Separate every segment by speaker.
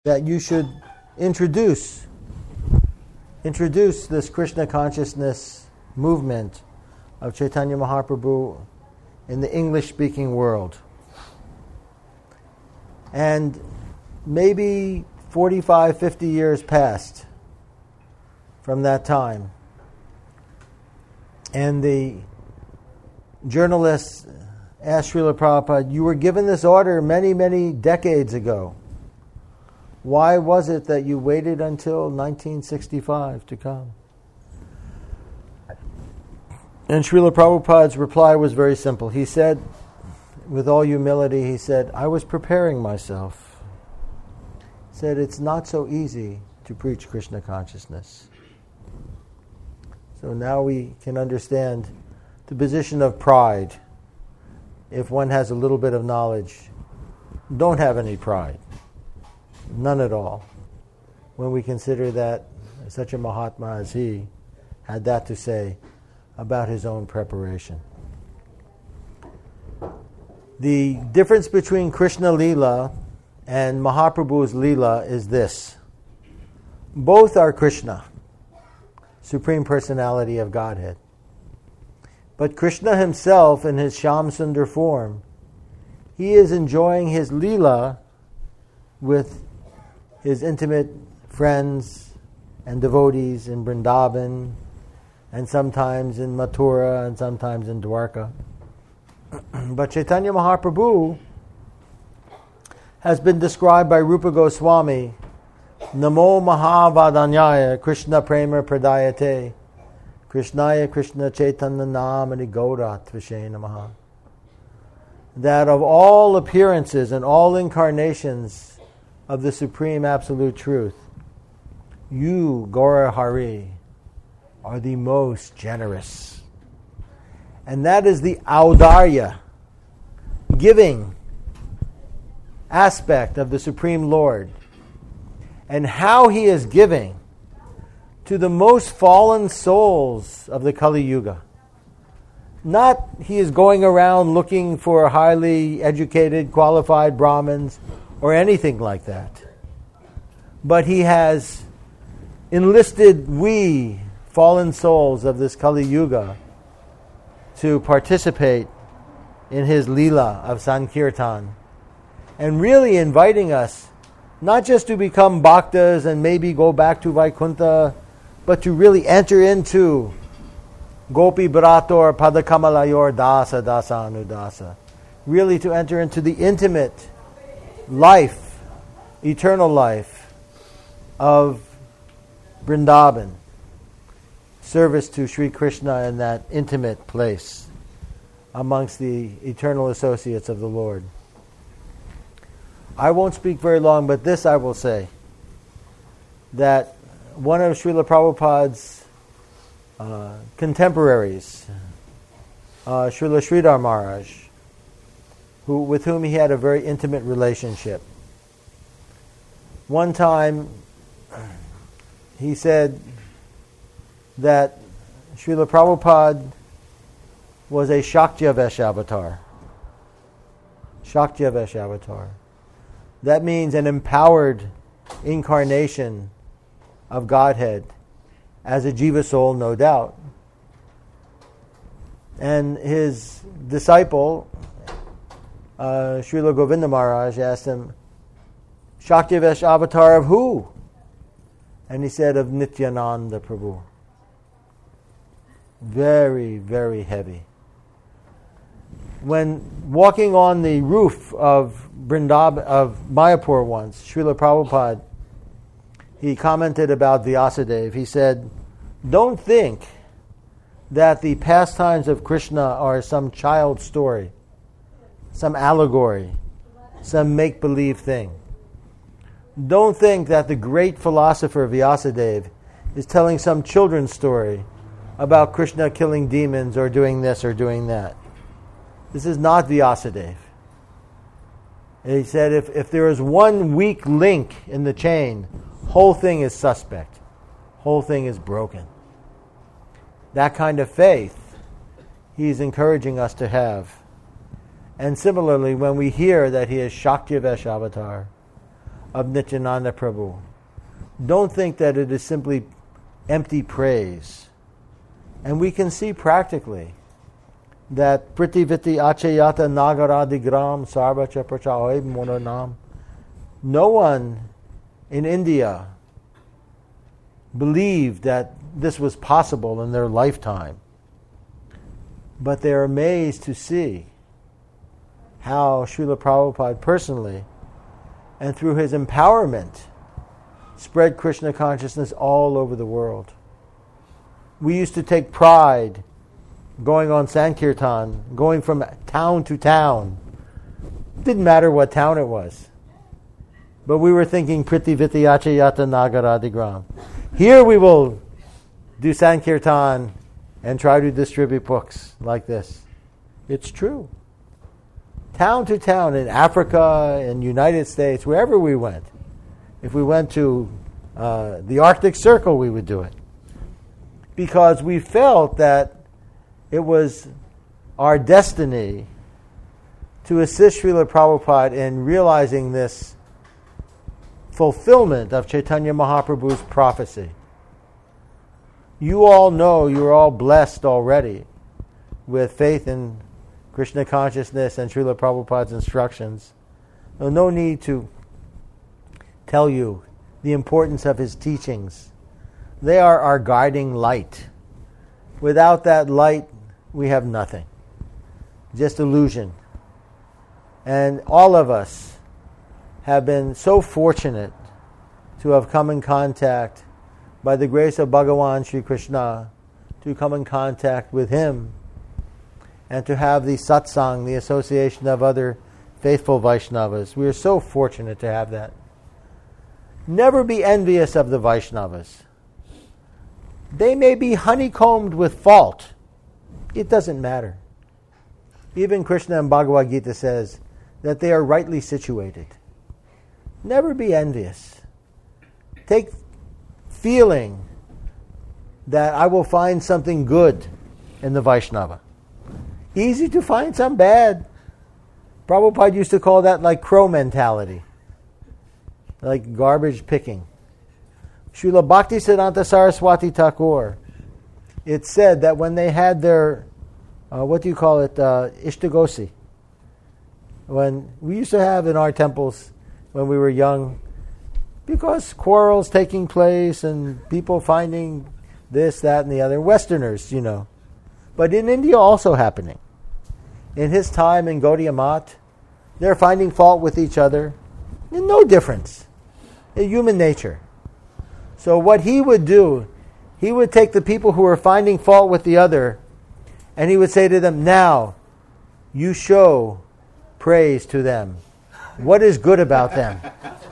Speaker 1: that you should introduce this Krishna consciousness movement of Chaitanya Mahaprabhu in the English-speaking world. And maybe 45, 50 years passed from that time. And the journalists asked Srila Prabhupada, you were given this order many, many decades ago. Why was it that you waited until 1965 to come? And Srila Prabhupada's reply was very simple. He said, with all humility, he said, I was preparing myself. He said, it's not so easy to preach Krishna consciousness. So now we can understand the position of pride. If one has a little bit of knowledge, don't have any pride. None at all. When we consider that such a Mahatma as he had that to say about his own preparation. The difference between Krishna Leela and Mahaprabhu's Leela is this. Both are Krishna, Supreme Personality of Godhead. But Krishna himself, in his Shyam Sundar form, he is enjoying his Leela with his intimate friends and devotees in Vrindavan, and sometimes in Mathura, and sometimes in Dwarka. But Chaitanya Mahaprabhu has been described by Rupa Goswami, Namo Mahavadanyaya Krishna Prema Pradayate Krishnaya Krishna Chaitanya Namani Gaura Tvashe Namaha. That of all appearances and all incarnations of the Supreme Absolute Truth, you, Gaura Hari, are the most generous. And that is the audarya, giving aspect of the Supreme Lord. And how he is giving to the most fallen souls of the Kali Yuga. Not he is going around looking for highly educated, qualified Brahmins or anything like that. But he has enlisted we, fallen souls of this Kali Yuga, to participate in his Leela of Sankirtan. And really inviting us not just to become bhaktas and maybe go back to Vaikuntha, but to really enter into Gopi Bharator Padakamalayur Dasa Dasa Anudasa. Really to enter into the intimate life, eternal life of Vrindavan. Service to Sri Krishna in that intimate place amongst the eternal associates of the Lord. I won't speak very long, but this I will say, that one of Srila Prabhupada's contemporaries, Srila Sridhar Maharaj, with whom he had a very intimate relationship. One time, he said that Srila Prabhupada was a Shaktyavesh avatar. Shaktyavesh avatar. That means an empowered incarnation of Godhead as a Jiva soul, no doubt. And his disciple, Srila Govinda Maharaj, asked him, Shaktyavesh avatar of who? And he said, of Nityananda Prabhu. Very, very heavy. When walking on the roof of Mayapur once, Srila Prabhupada, he commented about Vyasadeva. He said, don't think that the pastimes of Krishna are some child story, some allegory, some make-believe thing. Don't think that the great philosopher Vyasadeva is telling some children's story about Krishna killing demons or doing this or doing that. This is not Vyasadeva. And he said if there is one weak link in the chain, whole thing is suspect. Whole thing is broken. That kind of faith he's encouraging us to have. And similarly, when we hear that he is Shaktyavesh avatar, of Nityananda Prabhu. Don't think that it is simply empty praise. And we can see practically that Pritiviti Achayata Nagaradigram Sarvacha Prachaoib Mononam. No one in India believed that this was possible in their lifetime. But they're amazed to see how Srila Prabhupada personally and through his empowerment spread Krishna consciousness all over the world. We used to take pride going on Sankirtan, going from town to town. Didn't matter what town it was. But we were thinking Pritiviti Achayata Nagaradigram. Here we will do Sankirtan and try to distribute books like this. It's true. Town to town, in Africa, in United States, wherever we went. If we went to the Arctic Circle, we would do it. Because we felt that it was our destiny to assist Srila Prabhupada in realizing this fulfillment of Chaitanya Mahaprabhu's prophecy. You all know, you're all blessed already with faith in Krishna consciousness and Srila Prabhupada's instructions. No need to tell you the importance of his teachings. They are our guiding light. Without that light, we have nothing. Just illusion. And all of us have been so fortunate to have come in contact, by the grace of Bhagavan Sri Krishna, to come in contact with him and to have the satsang, the association of other faithful Vaishnavas. We are so fortunate to have that. Never be envious of the Vaishnavas. They may be honeycombed with fault. It doesn't matter. Even Krishna in Bhagavad Gita says that they are rightly situated. Never be envious. Take feeling that I will find something good in the Vaishnava. Easy to find some bad. Prabhupada used to call that like crow mentality. Like garbage picking. Srila Bhaktisiddhanta Saraswati Thakur, it said that when they had their, Ishtagosi, when we used to have in our temples when we were young, because quarrels taking place and people finding this, that, and the other, Westerners, But in India also happening. In his time in Gaudiya Math, they're finding fault with each other. No difference. In human nature. So what he would do, he would take the people who were finding fault with the other, and he would say to them, now, you show praise to them. What is good about them?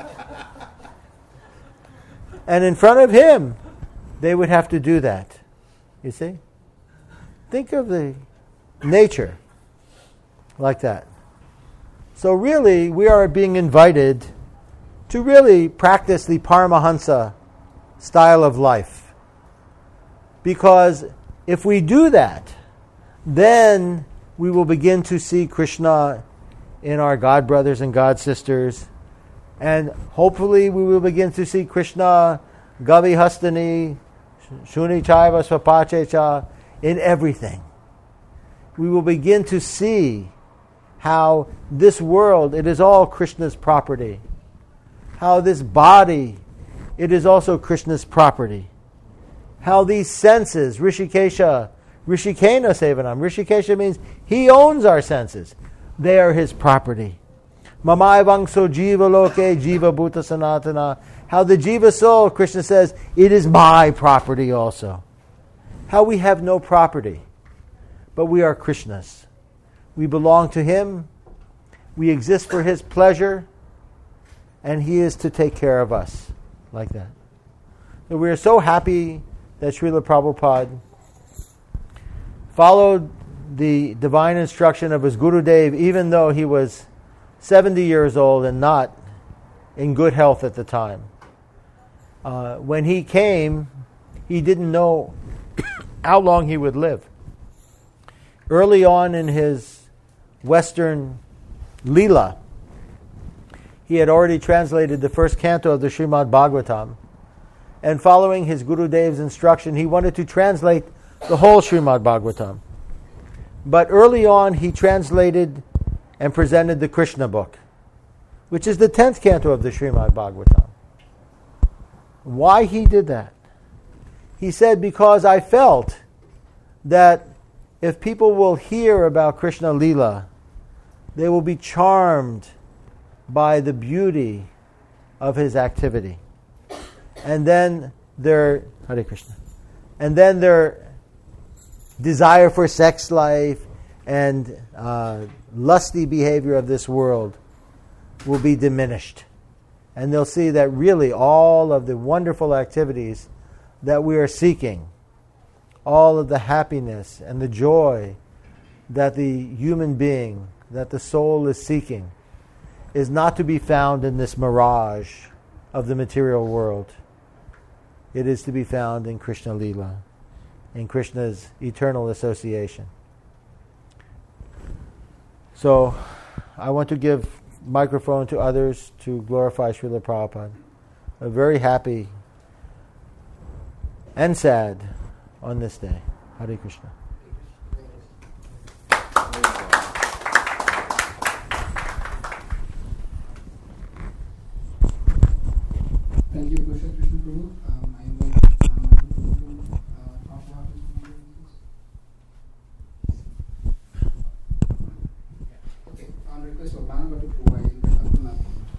Speaker 1: And in front of him, they would have to do that. You see? Think of the nature like that. So really, we are being invited to really practice the Paramahansa style of life. Because if we do that, then we will begin to see Krishna in our God brothers and God sisters. And hopefully we will begin to see Krishna, Gavi Hastani, Shuni Chaiva Swapachecha, in everything. We will begin to see how this world, it is all Krishna's property. How this body, it is also Krishna's property. How these senses, Rishikesha Sevanam. Rishikesha means he owns our senses. They are his property. Mamai Vangso Jiva Loke Jiva Bhuta Sanatana. How the Jiva soul, Krishna says, it is my property also. How we have no property, but we are Krishna's. We belong to him. We exist for his pleasure, and he is to take care of us like that. So we are so happy that Srila Prabhupada followed the divine instruction of his Gurudev, even though he was 70 years old and not in good health at the time. When he came, he didn't know how long he would live. Early on in his Western Leela, he had already translated the first canto of the Srimad Bhagavatam. And following his Gurudev's instruction, he wanted to translate the whole Srimad Bhagavatam. But early on, he translated and presented the Krishna book, which is the 10th canto of the Srimad Bhagavatam. Why he did that? He said, because I felt that if people will hear about Krishna Leela, they will be charmed by the beauty of his activity. And then their Hare Krishna. And then their desire for sex life and lusty behavior of this world will be diminished. And they'll see that really all of the wonderful activities that we are seeking, all of the happiness and the joy that the human being, that the soul is seeking, is not to be found in this mirage of the material world. It is to be found in Krishna Leela, in Krishna's eternal association. So, I want to give microphone to others to glorify Srila Prabhupada. A very happy and sad on this day. Hare Krishna.
Speaker 2: Thank you, Krishna Prabhu. I invite Okay, on request of Bhanu Bhattu Prabhu, I invite Abdullah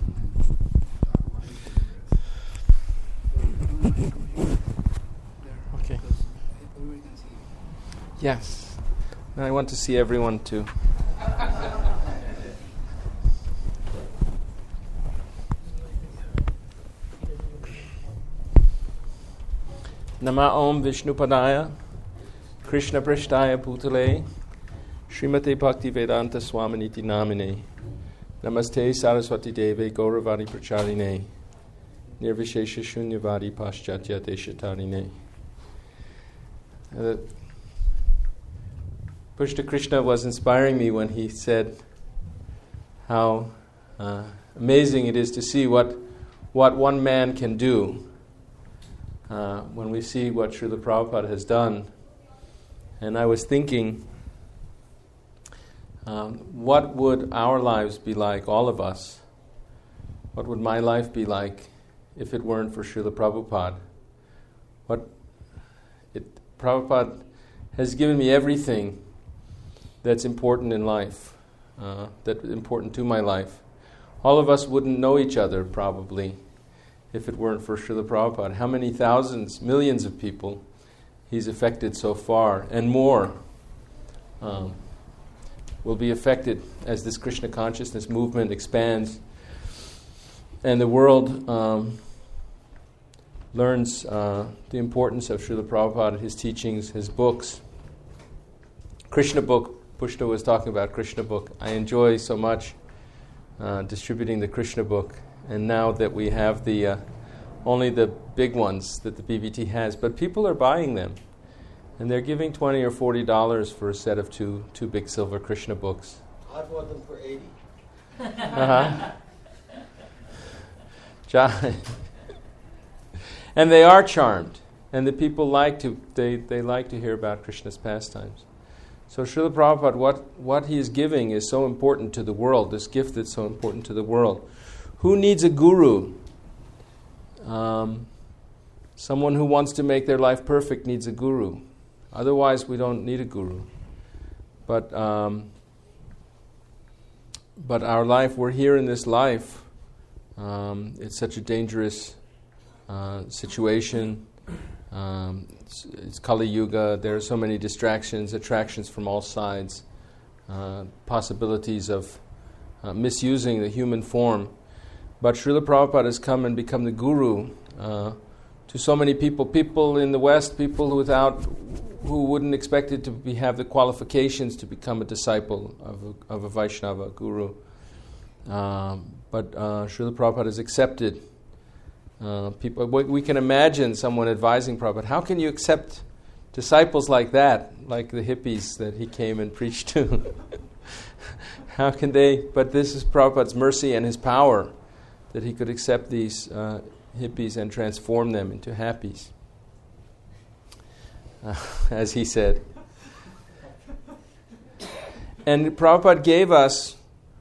Speaker 2: to
Speaker 3: Okay.
Speaker 2: everybody can see you.
Speaker 3: Yes. And I want to see everyone too. Nama Om Vishnupadaya Krishna Prishtaya Bhutale Srimate Bhakti Vedanta Swaminiti Namine Namaste Saraswati Deve Gauravani Pracharine Nirvishesha Shunyavadi Paschatya Deshatarine. Pushta Krishna was inspiring me when he said how amazing it is to see what one man can do. When we see what Srila Prabhupada has done. And I was thinking, what would our lives be like, all of us? What would my life be like if it weren't for Srila Prabhupada? Prabhupada has given me everything that's important in life, that's important to my life. All of us wouldn't know each other, probably, if it weren't for Srila Prabhupada. How many thousands, millions of people he's affected so far, and more will be affected as this Krishna consciousness movement expands and the world learns the importance of Srila Prabhupada, his teachings, his books. Krishna book, Pushta was talking about Krishna book. I enjoy so much distributing the Krishna book. And now that we have the only the big ones that the BBT has, but people are buying them, and they're giving $20 or $40 for a set of two big silver Krishna books.
Speaker 1: I bought them for $80.
Speaker 3: And they are charmed, and the people like to they like to hear about Krishna's pastimes. So Srila Prabhupada, what he is giving is so important to the world. This gift that's so important to the world. Who needs a guru? Someone who wants to make their life perfect needs a guru. Otherwise, we don't need a guru. But our life, we're here in this life. It's such a dangerous situation. It's Kali Yuga. There are so many distractions, attractions from all sides, possibilities of misusing the human form. But Srila Prabhupada has come and become the guru to so many people in the West, people who wouldn't expect it to have the qualifications to become a disciple of a Vaishnava guru. But Srila Prabhupada has accepted people. We can imagine someone advising Prabhupada, how can you accept disciples like that, like the hippies that he came and preached to? How can they? But this is Prabhupada's mercy and his power. that he could accept these hippies and transform them into happies, as he said. And Prabhupada gave us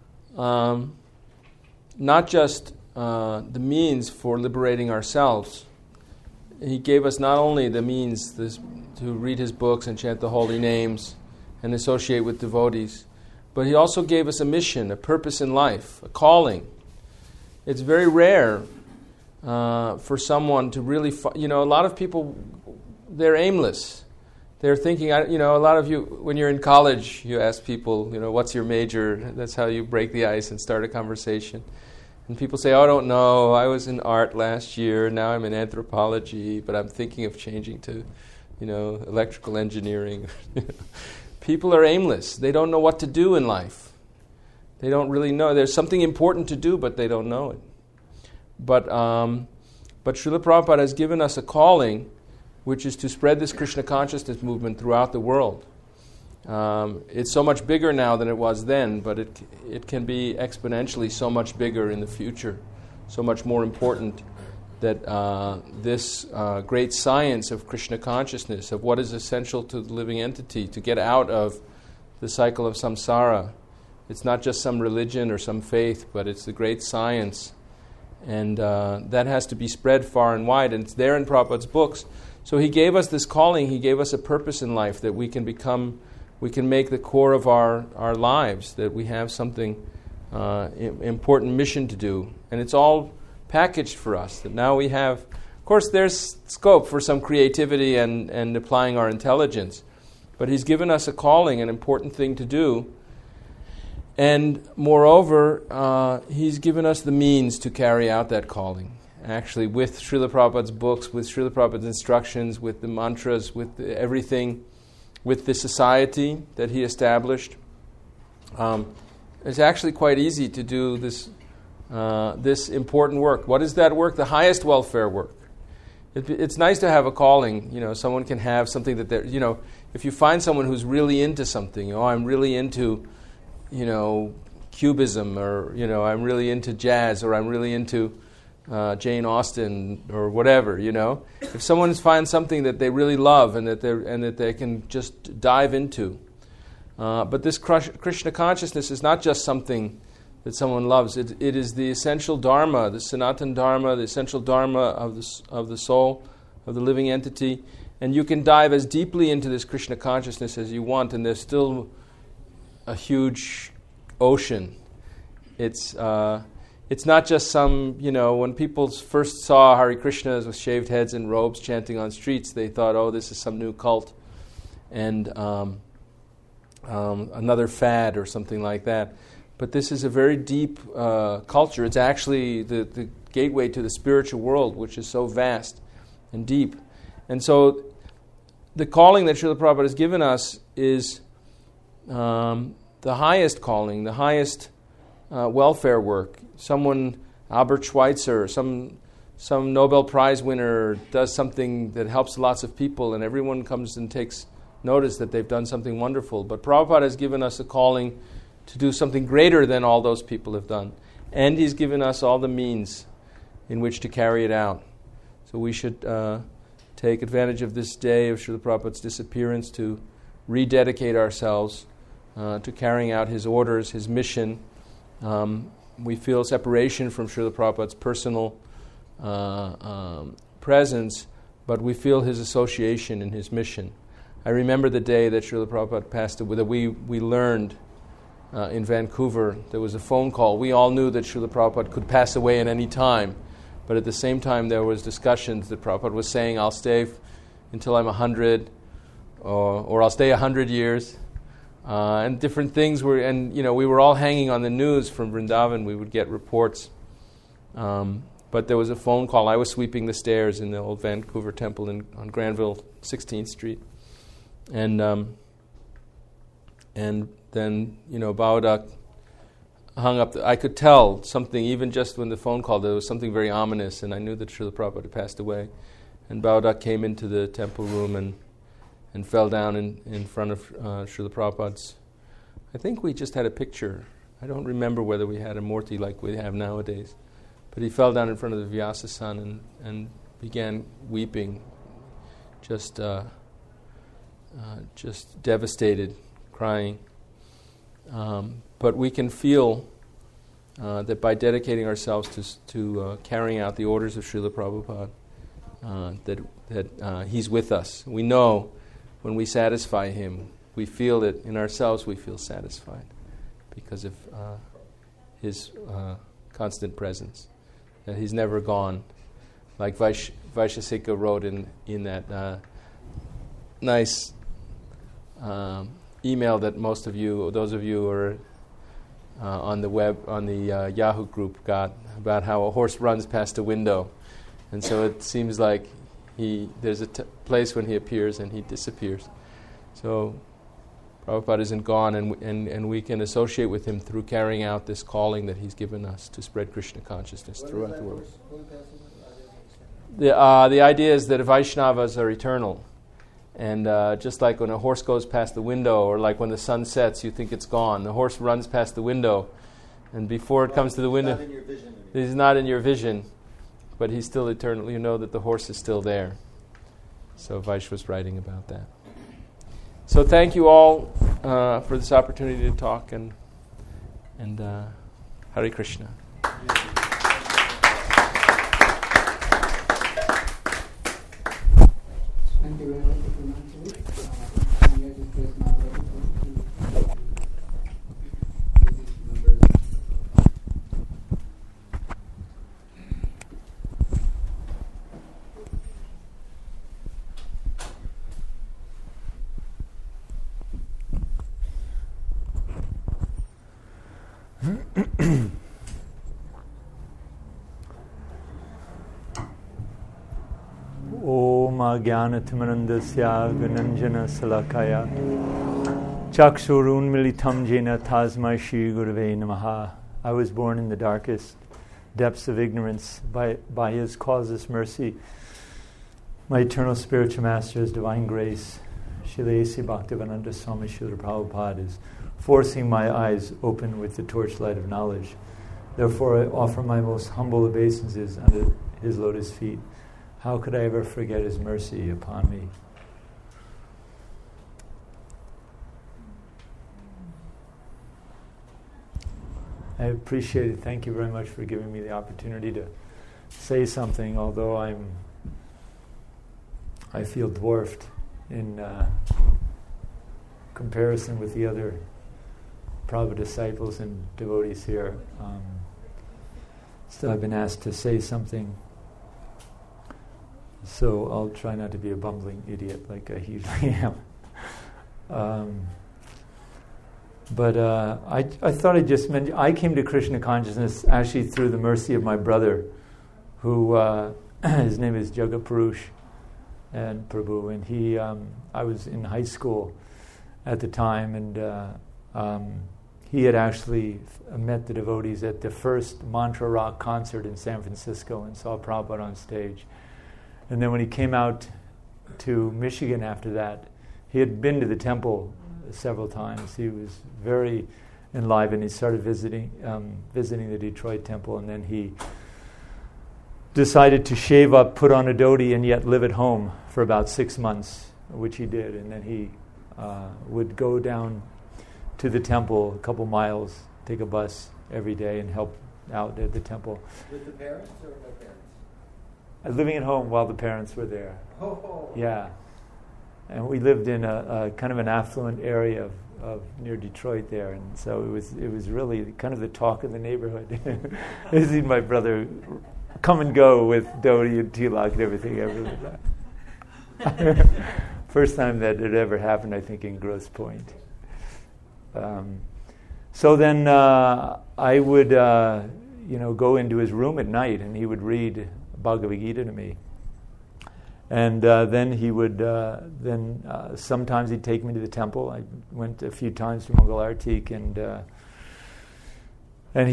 Speaker 3: not just the means for liberating ourselves. He gave us not only the means to read his books and chant the holy names and associate with devotees, but he also gave us a mission, a purpose in life, a calling. It's very rare for someone to really, a lot of people, they're aimless. They're thinking, a lot of you, when you're in college, you ask people, what's your major? That's how you break the ice and start a conversation. And people say, I don't know, I was in art last year, now I'm in anthropology, but I'm thinking of changing to, electrical engineering. People are aimless. They don't know what to do in life. They don't really know. There's something important to do, but they don't know it. But Srila Prabhupada has given us a calling, which is to spread this Krishna consciousness movement throughout the world. It's so much bigger now than it was then, but it can be exponentially so much bigger in the future, so much more important that this great science of Krishna consciousness, of what is essential to the living entity, to get out of the cycle of samsara. It's not just some religion or some faith, but it's the great science. And that has to be spread far and wide, and it's there in Prabhupada's books. So he gave us this calling, he gave us a purpose in life that we can make the core of our lives, that we have something important mission to do. And it's all packaged for us, that now we have, of course there's scope for some creativity and applying our intelligence, but he's given us a calling, an important thing to do. And moreover, he's given us the means to carry out that calling. Actually, with Srila Prabhupada's books, with Srila Prabhupada's instructions, with the mantras, with everything, with the society that he established, it's actually quite easy to do this important work. What is that work? The highest welfare work. It's nice to have a calling. Someone can have something that they're, if you find someone who's really into something, I'm really into, Cubism, or, I'm really into jazz, or I'm really into Jane Austen, or whatever, If someone finds something that they really love and that they can just dive into. But this Krishna consciousness is not just something that someone loves. It is the essential dharma, the Sanatana dharma, the essential dharma of the soul, of the living entity. And you can dive as deeply into this Krishna consciousness as you want, and there's still a huge ocean. It's not just some, when people first saw Hare Krishnas with shaved heads and robes chanting on streets, they thought, oh, this is some new cult and another fad or something like that. But this is a very deep culture. It's actually the gateway to the spiritual world, which is so vast and deep. And so the calling that Srila Prabhupada has given us is the highest calling, the highest welfare work. Someone, Albert Schweitzer, some Nobel Prize winner does something that helps lots of people, and everyone comes and takes notice that they've done something wonderful. But Prabhupada has given us a calling to do something greater than all those people have done. And he's given us all the means in which to carry it out. So we should take advantage of this day of Srila Prabhupada's disappearance to rededicate ourselves to carrying out his orders, his mission. We feel separation from Srila Prabhupada's personal presence, but we feel his association in his mission. I remember the day that Srila Prabhupada passed away, that we learned in Vancouver. There was a phone call. We all knew that Srila Prabhupada could pass away at any time, but at the same time there was discussions that Prabhupada was saying, I'll stay until I'm 100, or I'll stay 100 years. And different things were, and we were all hanging on the news from Vrindavan. We would get reports. But there was a phone call. I was sweeping the stairs in the old Vancouver temple on Granville, 16th Street. And then, Baudak hung up. I could tell something, even just when the phone called, there was something very ominous, and I knew that Srila Prabhupada had passed away. And Baudak came into the temple room and fell down in front of Srila Prabhupada's. I think we just had a picture. I don't remember whether we had a murti like we have nowadays. But he fell down in front of the Vyasa-san and began weeping, just devastated, crying. But we can feel that by dedicating ourselves to carrying out the orders of Srila Prabhupada, that he's with us. We know when we satisfy him, we feel that in ourselves we feel satisfied because of his constant presence, that he's never gone. Like Vaishesika wrote in that nice email that most of you, those of you who are on the web, on the Yahoo group got, about how a horse runs past a window. And so it seems like there's a place when he appears and he disappears. So Prabhupada isn't gone, and we can associate with him through carrying out this calling that he's given us to spread Krishna consciousness throughout the world. The idea is that Vaishnavas are eternal. And just like when a horse goes past the window, or like when the sun sets, you think it's gone. The horse runs past the window, and before it comes to the window, he's not in your vision, but he's still eternal. You know that the horse is still there. So Vaish was writing about that. So thank you all for this opportunity to talk, and Hare Krishna.
Speaker 2: Thank you very much for coming to this number.
Speaker 4: Jnanatimarandasya Gunanjana Salakaya Chakshurunmilitam Jena Tasmai Shri Gurave Namaha. I was born in the darkest depths of ignorance. By His causeless mercy, my eternal spiritual master, His divine grace, Srila A.C. Bhaktivedanta Swami Srila Prabhupada, is forcing my eyes open with the torchlight of knowledge. Therefore I offer my most humble obeisances under His lotus feet. How could I ever forget His mercy upon me? I appreciate it. Thank you very much for giving me the opportunity to say something, although I feel dwarfed in comparison with the other Prabhupada disciples and devotees here. So I've been asked to say something. So I'll try not to be a bumbling idiot like I usually am. But I thought I'd just mention, I came to Krishna consciousness actually through the mercy of my brother, who, his name is Jagapurush and Prabhu, and I was in high school at the time, and he had actually met the devotees at the first Mantra Rock concert in San Francisco and saw Prabhupada on stage. And then when he came out to Michigan after that, he had been to the temple several times. He was very enlivened. He started visiting the Detroit temple, and then he decided to shave up, put on a dhoti, and yet live at home for about 6 months, which he did. And then he would go down to the temple a couple miles, take a bus every day, and help out at the temple.
Speaker 1: With the parents or no parents?
Speaker 4: Living at home while the parents were there.
Speaker 1: Oh.
Speaker 4: Yeah. And we lived in a kind of an affluent area of near Detroit there, and so it was really kind of the talk of the neighborhood. I see my brother come and go with dhoti and tilak and everything. First time that it ever happened, I think, in Grosse Pointe. So then I would, go into his room at night, and he would read Bhagavad Gita to me. And then he would, sometimes he'd take me to the temple. I went a few times to Mangal Artik, and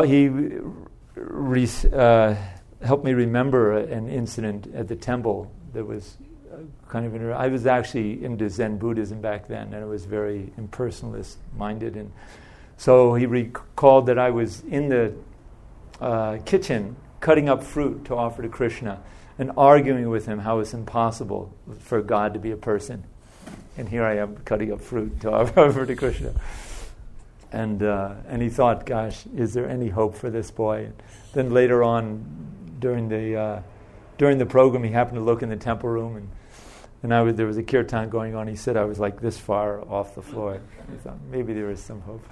Speaker 4: he helped me remember an incident at the temple that was kind of interesting. I was actually into Zen Buddhism back then, and it was very impersonalist minded. And so he recalled that I was in the kitchen cutting up fruit to offer to Krishna and arguing with him how it's impossible for God to be a person. And here I am cutting up fruit to offer to Krishna. And he thought, gosh, is there any hope for this boy? And then later on, during the program, he happened to look in the temple room, and there was a kirtan going on. He said I was like this far off the floor. He thought maybe there is some hope.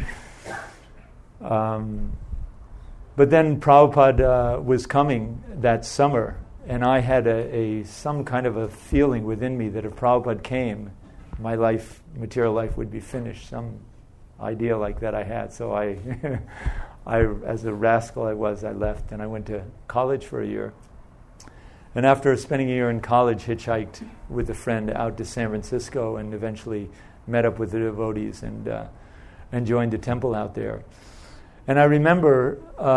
Speaker 4: But then Prabhupada was coming that summer, and I had some kind of a feeling within me that if Prabhupada came, my life, material life, would be finished. Some idea like that I had. So I, as a rascal I left, and I went to college for a year. And after spending a year in college, hitchhiked with a friend out to San Francisco, and eventually met up with the devotees and joined the temple out there. And I remember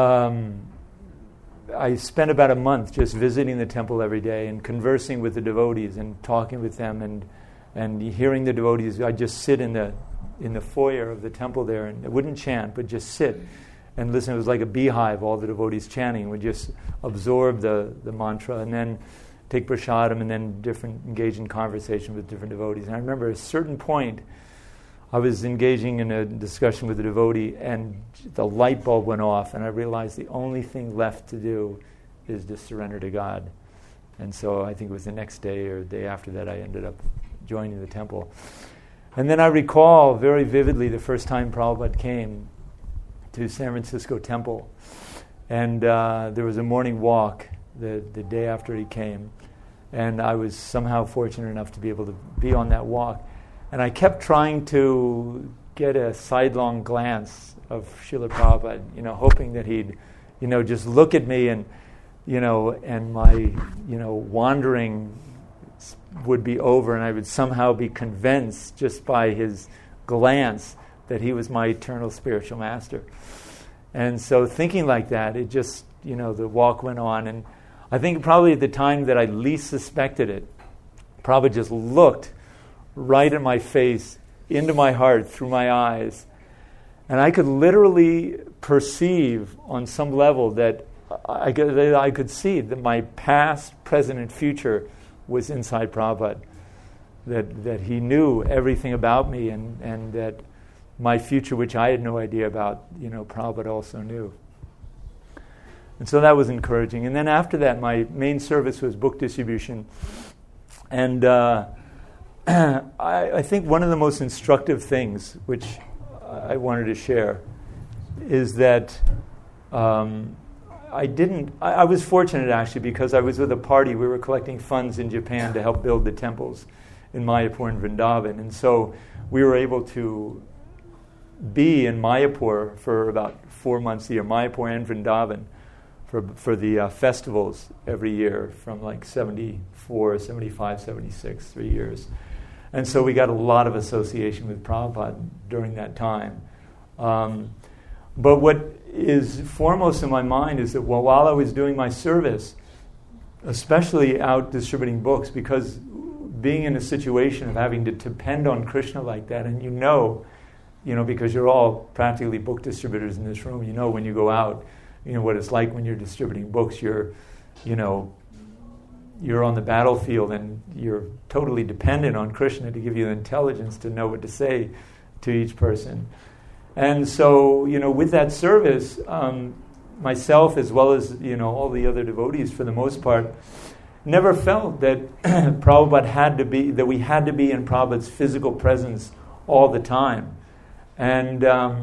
Speaker 4: I spent about a month just visiting the temple every day and conversing with the devotees and talking with them and hearing the devotees. I'd just sit in the foyer of the temple there, and I wouldn't chant, but just sit and listen. It was like a beehive, all the devotees chanting. Would just absorb the mantra and then take prasadam and then engage in conversation with different devotees. And I remember at a certain point, I was engaging in a discussion with a devotee, and the light bulb went off, and I realized the only thing left to do is to surrender to God. And so I think it was the next day or the day after that I ended up joining the temple. And then I recall very vividly the first time Prabhupada came to San Francisco Temple. And there was a morning walk the day after he came. And I was somehow fortunate enough to be able to be on that walk. And I kept trying to get a sidelong glance of Srila Prabhupada, hoping that he'd, just look at me and, and my, wandering would be over, and I would somehow be convinced just by his glance that he was my eternal spiritual master. And so thinking like that, it just, the walk went on. And I think probably at the time that I least suspected it, Prabhupada just looked right in my face, into my heart, through my eyes. And I could literally perceive on some level that I could see that my past, present, and future was inside Prabhupada. That he knew everything about me, and that my future, which I had no idea about, Prabhupada also knew. And so that was encouraging. And then after that, my main service was book distribution. And I think one of the most instructive things, which I wanted to share, is that I was fortunate actually, because I was with a party. We were collecting funds in Japan to help build the temples in Mayapur and Vrindavan. And so we were able to be in Mayapur for about 4 months a year, Mayapur and Vrindavan, for the festivals every year from like 74, 75, 76, 3 years. And so we got a lot of association with Prabhupada during that time. But what is foremost in my mind is that while I was doing my service, especially out distributing books, because being in a situation of having to depend on Krishna like that, and because you're all practically book distributors in this room, when you go out, what it's like when you're distributing books. You're on the battlefield and you're totally dependent on Krishna to give you the intelligence to know what to say to each person. And so, with that service, myself as well as, all the other devotees for the most part, never felt that that we had to be in Prabhupada's physical presence all the time. And,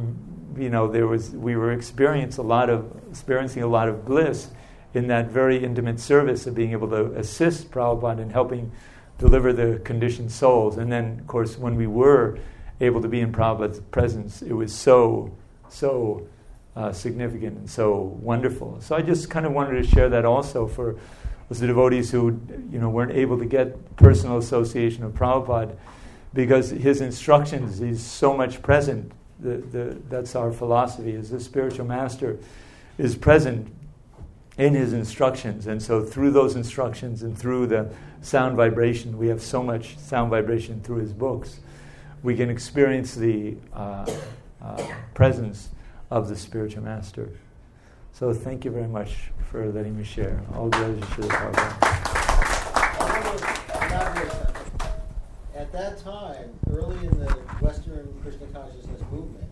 Speaker 4: we were experiencing a lot of bliss in that very intimate service of being able to assist Prabhupada in helping deliver the conditioned souls. And then, of course, when we were able to be in Prabhupada's presence, it was so significant and so wonderful. So I just kind of wanted to share that also for the devotees who weren't able to get personal association of Prabhupada, because his instructions, he's so much present. That's our philosophy, is the spiritual master is present in his instructions. And so through those instructions and through the sound vibration, we have so much sound vibration through his books, we can experience the presence of the spiritual master. So thank you very much for letting me share. All glory to Srila Prabhupada.
Speaker 1: At that time, early in the Western Krishna consciousness movement,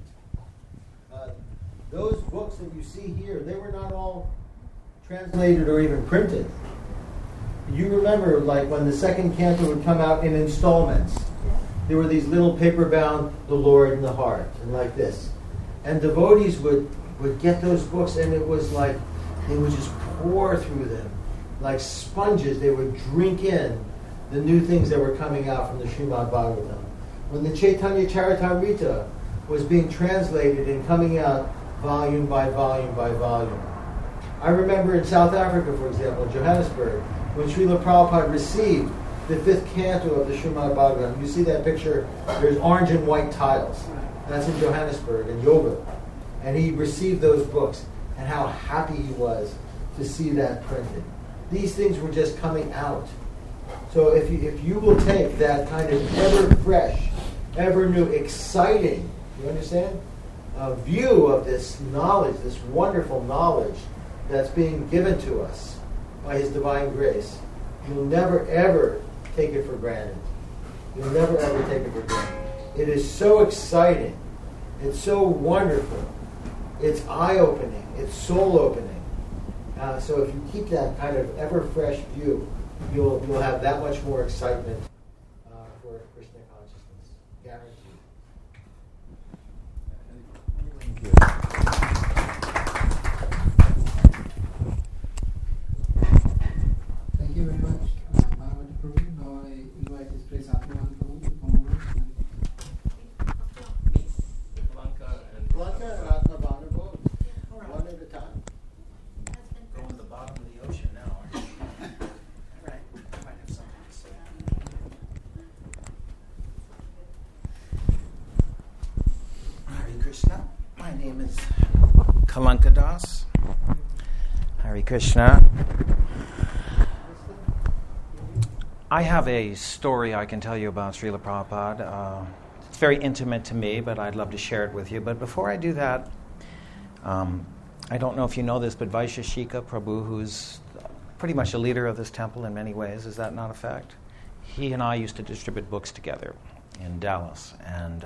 Speaker 1: those books that you see here, they were not all translated or even printed. You remember, like, when the second canto would come out in installments, there were these little paper-bound The Lord in the Heart, and like this. And devotees would get those books, and it was like they would just pour through them like sponges. They would drink in the new things that were coming out from the Srimad Bhagavatam. When the Chaitanya Charitamrita was being translated and coming out volume by volume by volume. I remember in South Africa, for example, in Johannesburg, when Srila Prabhupada received the 5th canto of the Srimad Bhagavatam. You see that picture? There's orange and white tiles. That's in Johannesburg, in Yoga. And he received those books, and how happy he was to see that printed. These things were just coming out. So if you will take that kind of ever fresh, ever new, exciting, you understand, view of this knowledge, this wonderful knowledge that's being given to us by His divine grace, you'll never ever take it for granted. You'll never ever take it for granted. It is so exciting. It's so wonderful. It's eye-opening. It's soul-opening. So if you keep that kind of ever-fresh view, you'll have that much more excitement for Krishna consciousness. Guaranteed.
Speaker 4: Thank you.
Speaker 2: Thank you very much, Bhagavati Prabhu. Now I invite His Grace Atmavan Prabhu to come over.
Speaker 1: Blanca and Atmavan are both. One at a time.
Speaker 5: Going to the bottom of the ocean now, aren't you? All right, I might have something to say. Hare Krishna. My name is Kalanka Das. Hare Krishna. I have a story I can tell you about Srila Prabhupada. It's very intimate to me, but I'd love to share it with you. But before I do that, I don't know if you know this, but Vaisheshika Prabhu, who's pretty much a leader of this temple in many ways, is that not a fact? He and I used to distribute books together in Dallas, and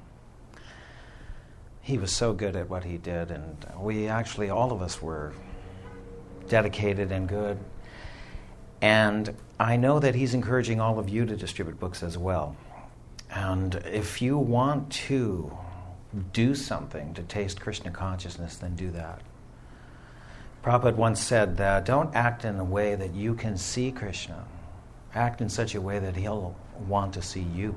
Speaker 5: he was so good at what he did, and we actually, all of us were dedicated and good. And I know that he's encouraging all of you to distribute books as well. And if you want to do something to taste Krishna consciousness, then do that. Prabhupada once said that don't act in a way that you can see Krishna. Act in such a way that he'll want to see you.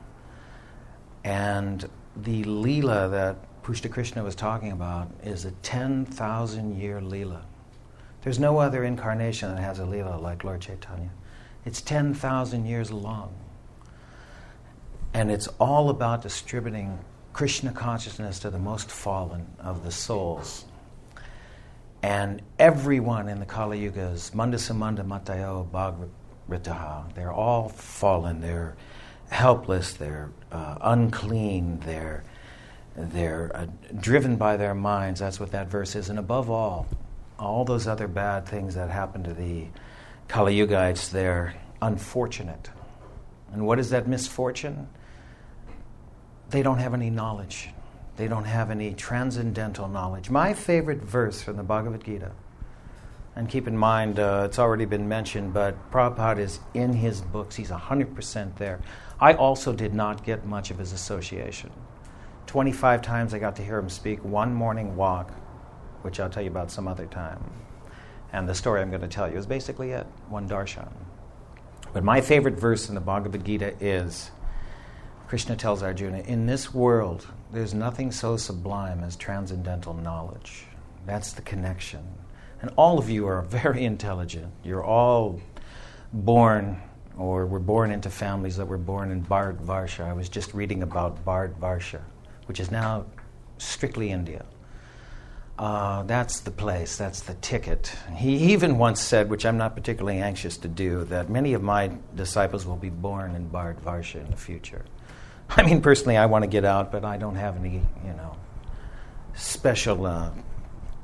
Speaker 5: And the Leela that Pushta Krishna was talking about is a 10,000-year Leela. There's no other incarnation that has a Leela like Lord Chaitanya. It's 10,000 years long. And it's all about distributing Krishna consciousness to the most fallen of the souls. And everyone in the Kali Yuga is Mandasamanda Matayo Bhagritaha. They're all fallen. They're helpless. They're unclean. They're driven by their minds. That's what that verse is. And above all those other bad things that happen to the Kali Yugites, they're unfortunate. And what is that misfortune? They don't have any knowledge. They don't have any transcendental knowledge. My favorite verse from the Bhagavad Gita, and keep in mind, it's already been mentioned, but Prabhupada is in his books. He's 100% there. I also did not get much of his association. 25 times I got to hear him speak one morning walk, which I'll tell you about some other time. And the story I'm going to tell you is basically it, one darshan. But my favorite verse in the Bhagavad Gita is, Krishna tells Arjuna, in this world, there's nothing so sublime as transcendental knowledge. That's the connection. And all of you are very intelligent. You're all born, or were born into families that were born in Bharatvarsha. I was just reading about Bharatvarsha, which is now strictly India. That's the place, that's the ticket. He even once said, which I'm not particularly anxious to do, that many of my disciples will be born in Bharatvarsha in the future. I mean, personally, I want to get out, but I don't have any, special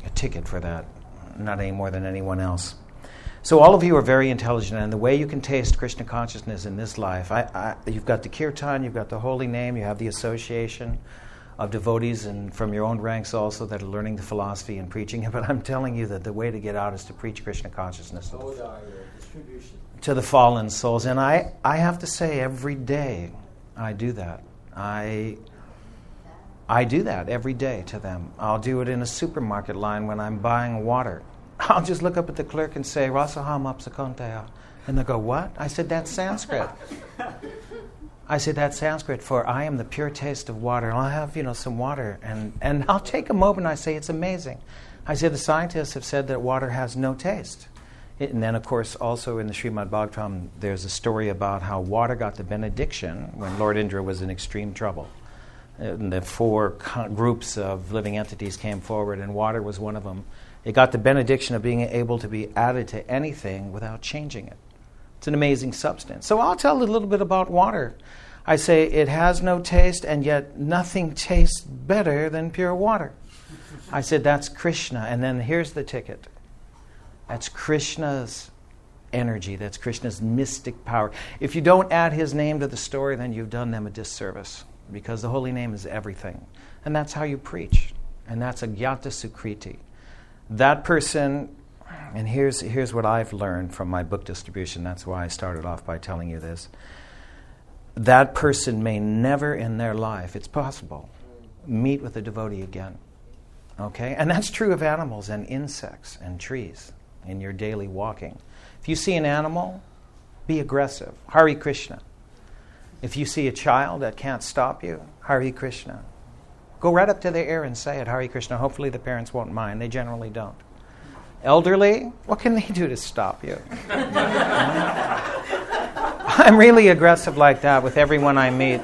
Speaker 5: a ticket for that, not any more than anyone else. So all of you are very intelligent, and the way you can taste Krishna consciousness in this life, you've got the kirtan, you've got the holy name, you have the association of devotees and from your own ranks also that are learning the philosophy and preaching it. But I'm telling you that the way to get out is to preach Krishna consciousness to the fallen souls. And I have to say, every day I do that. I do that every day to them. I'll do it in a supermarket line when I'm buying water. I'll just look up at the clerk and say, Rasaham apsakonteya. And they'll go, what? I said, that's Sanskrit. I said, that's Sanskrit for I am the pure taste of water. I'll have, some water. And I'll take a moment and I say, it's amazing. I said, the scientists have said that water has no taste. And then, of course, also in the Srimad Bhagavatam, there's a story about how water got the benediction when Lord Indra was in extreme trouble. And the 4 groups of living entities came forward, and water was one of them. It got the benediction of being able to be added to anything without changing it. It's an amazing substance. So I'll tell a little bit about water. I say it has no taste, and yet nothing tastes better than pure water. I said, that's Krishna. And then here's the ticket. That's Krishna's energy. That's Krishna's mystic power. If you don't add his name to the story, then you've done them a disservice, because the holy name is everything. And that's how you preach. And that's Agyata Sukriti. That person, and here's what I've learned from my book distribution. That's why I started off by telling you this. That person may never in their life, it's possible, meet with a devotee again. Okay? And that's true of animals and insects and trees in your daily walking. If you see an animal, be aggressive. Hare Krishna. If you see a child that can't stop you, Hare Krishna. Go right up to their ear and say it, Hare Krishna. Hopefully the parents won't mind. They generally don't. Elderly, what can they do to stop you? I'm really aggressive like that with everyone I meet.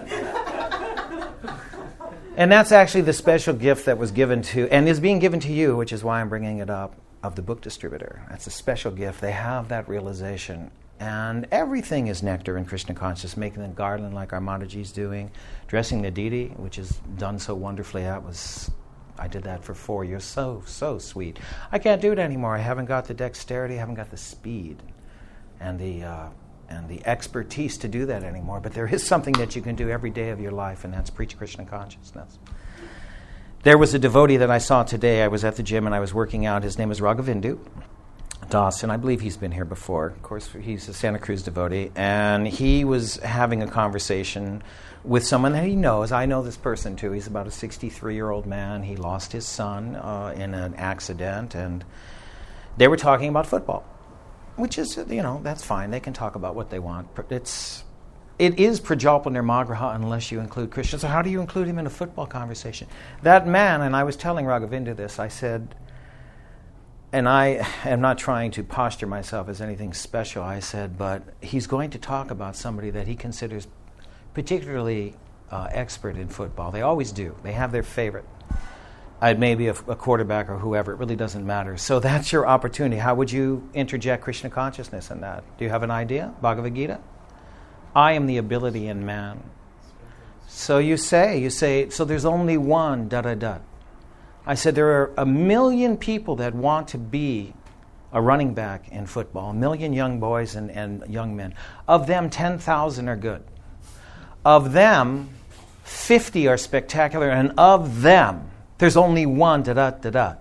Speaker 5: And that's actually the special gift that was given to, and is being given to you, which is why I'm bringing it up, of the book distributor. That's a special gift. They have that realization. And everything is nectar in Krishna consciousness, making the garland like our Mataji's doing, dressing the deity, which is done so wonderfully. I did that for 4 years. So sweet. I can't do it anymore. I haven't got the dexterity, I haven't got the speed and the expertise to do that anymore. But there is something that you can do every day of your life, and that's preach Krishna consciousness. There was a devotee that I saw today. I was at the gym and I was working out. His name is Raghavindu Das, and I believe he's been here before. Of course, he's a Santa Cruz devotee. And he was having a conversation with someone that he knows. I know this person too. He's about a 63-year-old man. He lost his son in an accident, and they were talking about football, which is, that's fine. They can talk about what they want. It is Prajalpa Nirmagraha unless you include Krishna. So how do you include him in a football conversation? That man, and I was telling Raghavindu this, I said, and I am not trying to posture myself as anything special, I said, but he's going to talk about somebody that he considers particularly expert in football. They always do. They have their favorite. Maybe a quarterback or whoever. It really doesn't matter. So that's your opportunity. How would you interject Krishna consciousness in that? Do you have an idea? Bhagavad Gita? I am the ability in man. So you say, so there's only one, da-da-da. I said, there are 1 million people that want to be a running back in football, 1 million young boys and young men. Of them, 10,000 are good. Of them, 50 are spectacular, and of them, there's only one, da-da-da-da.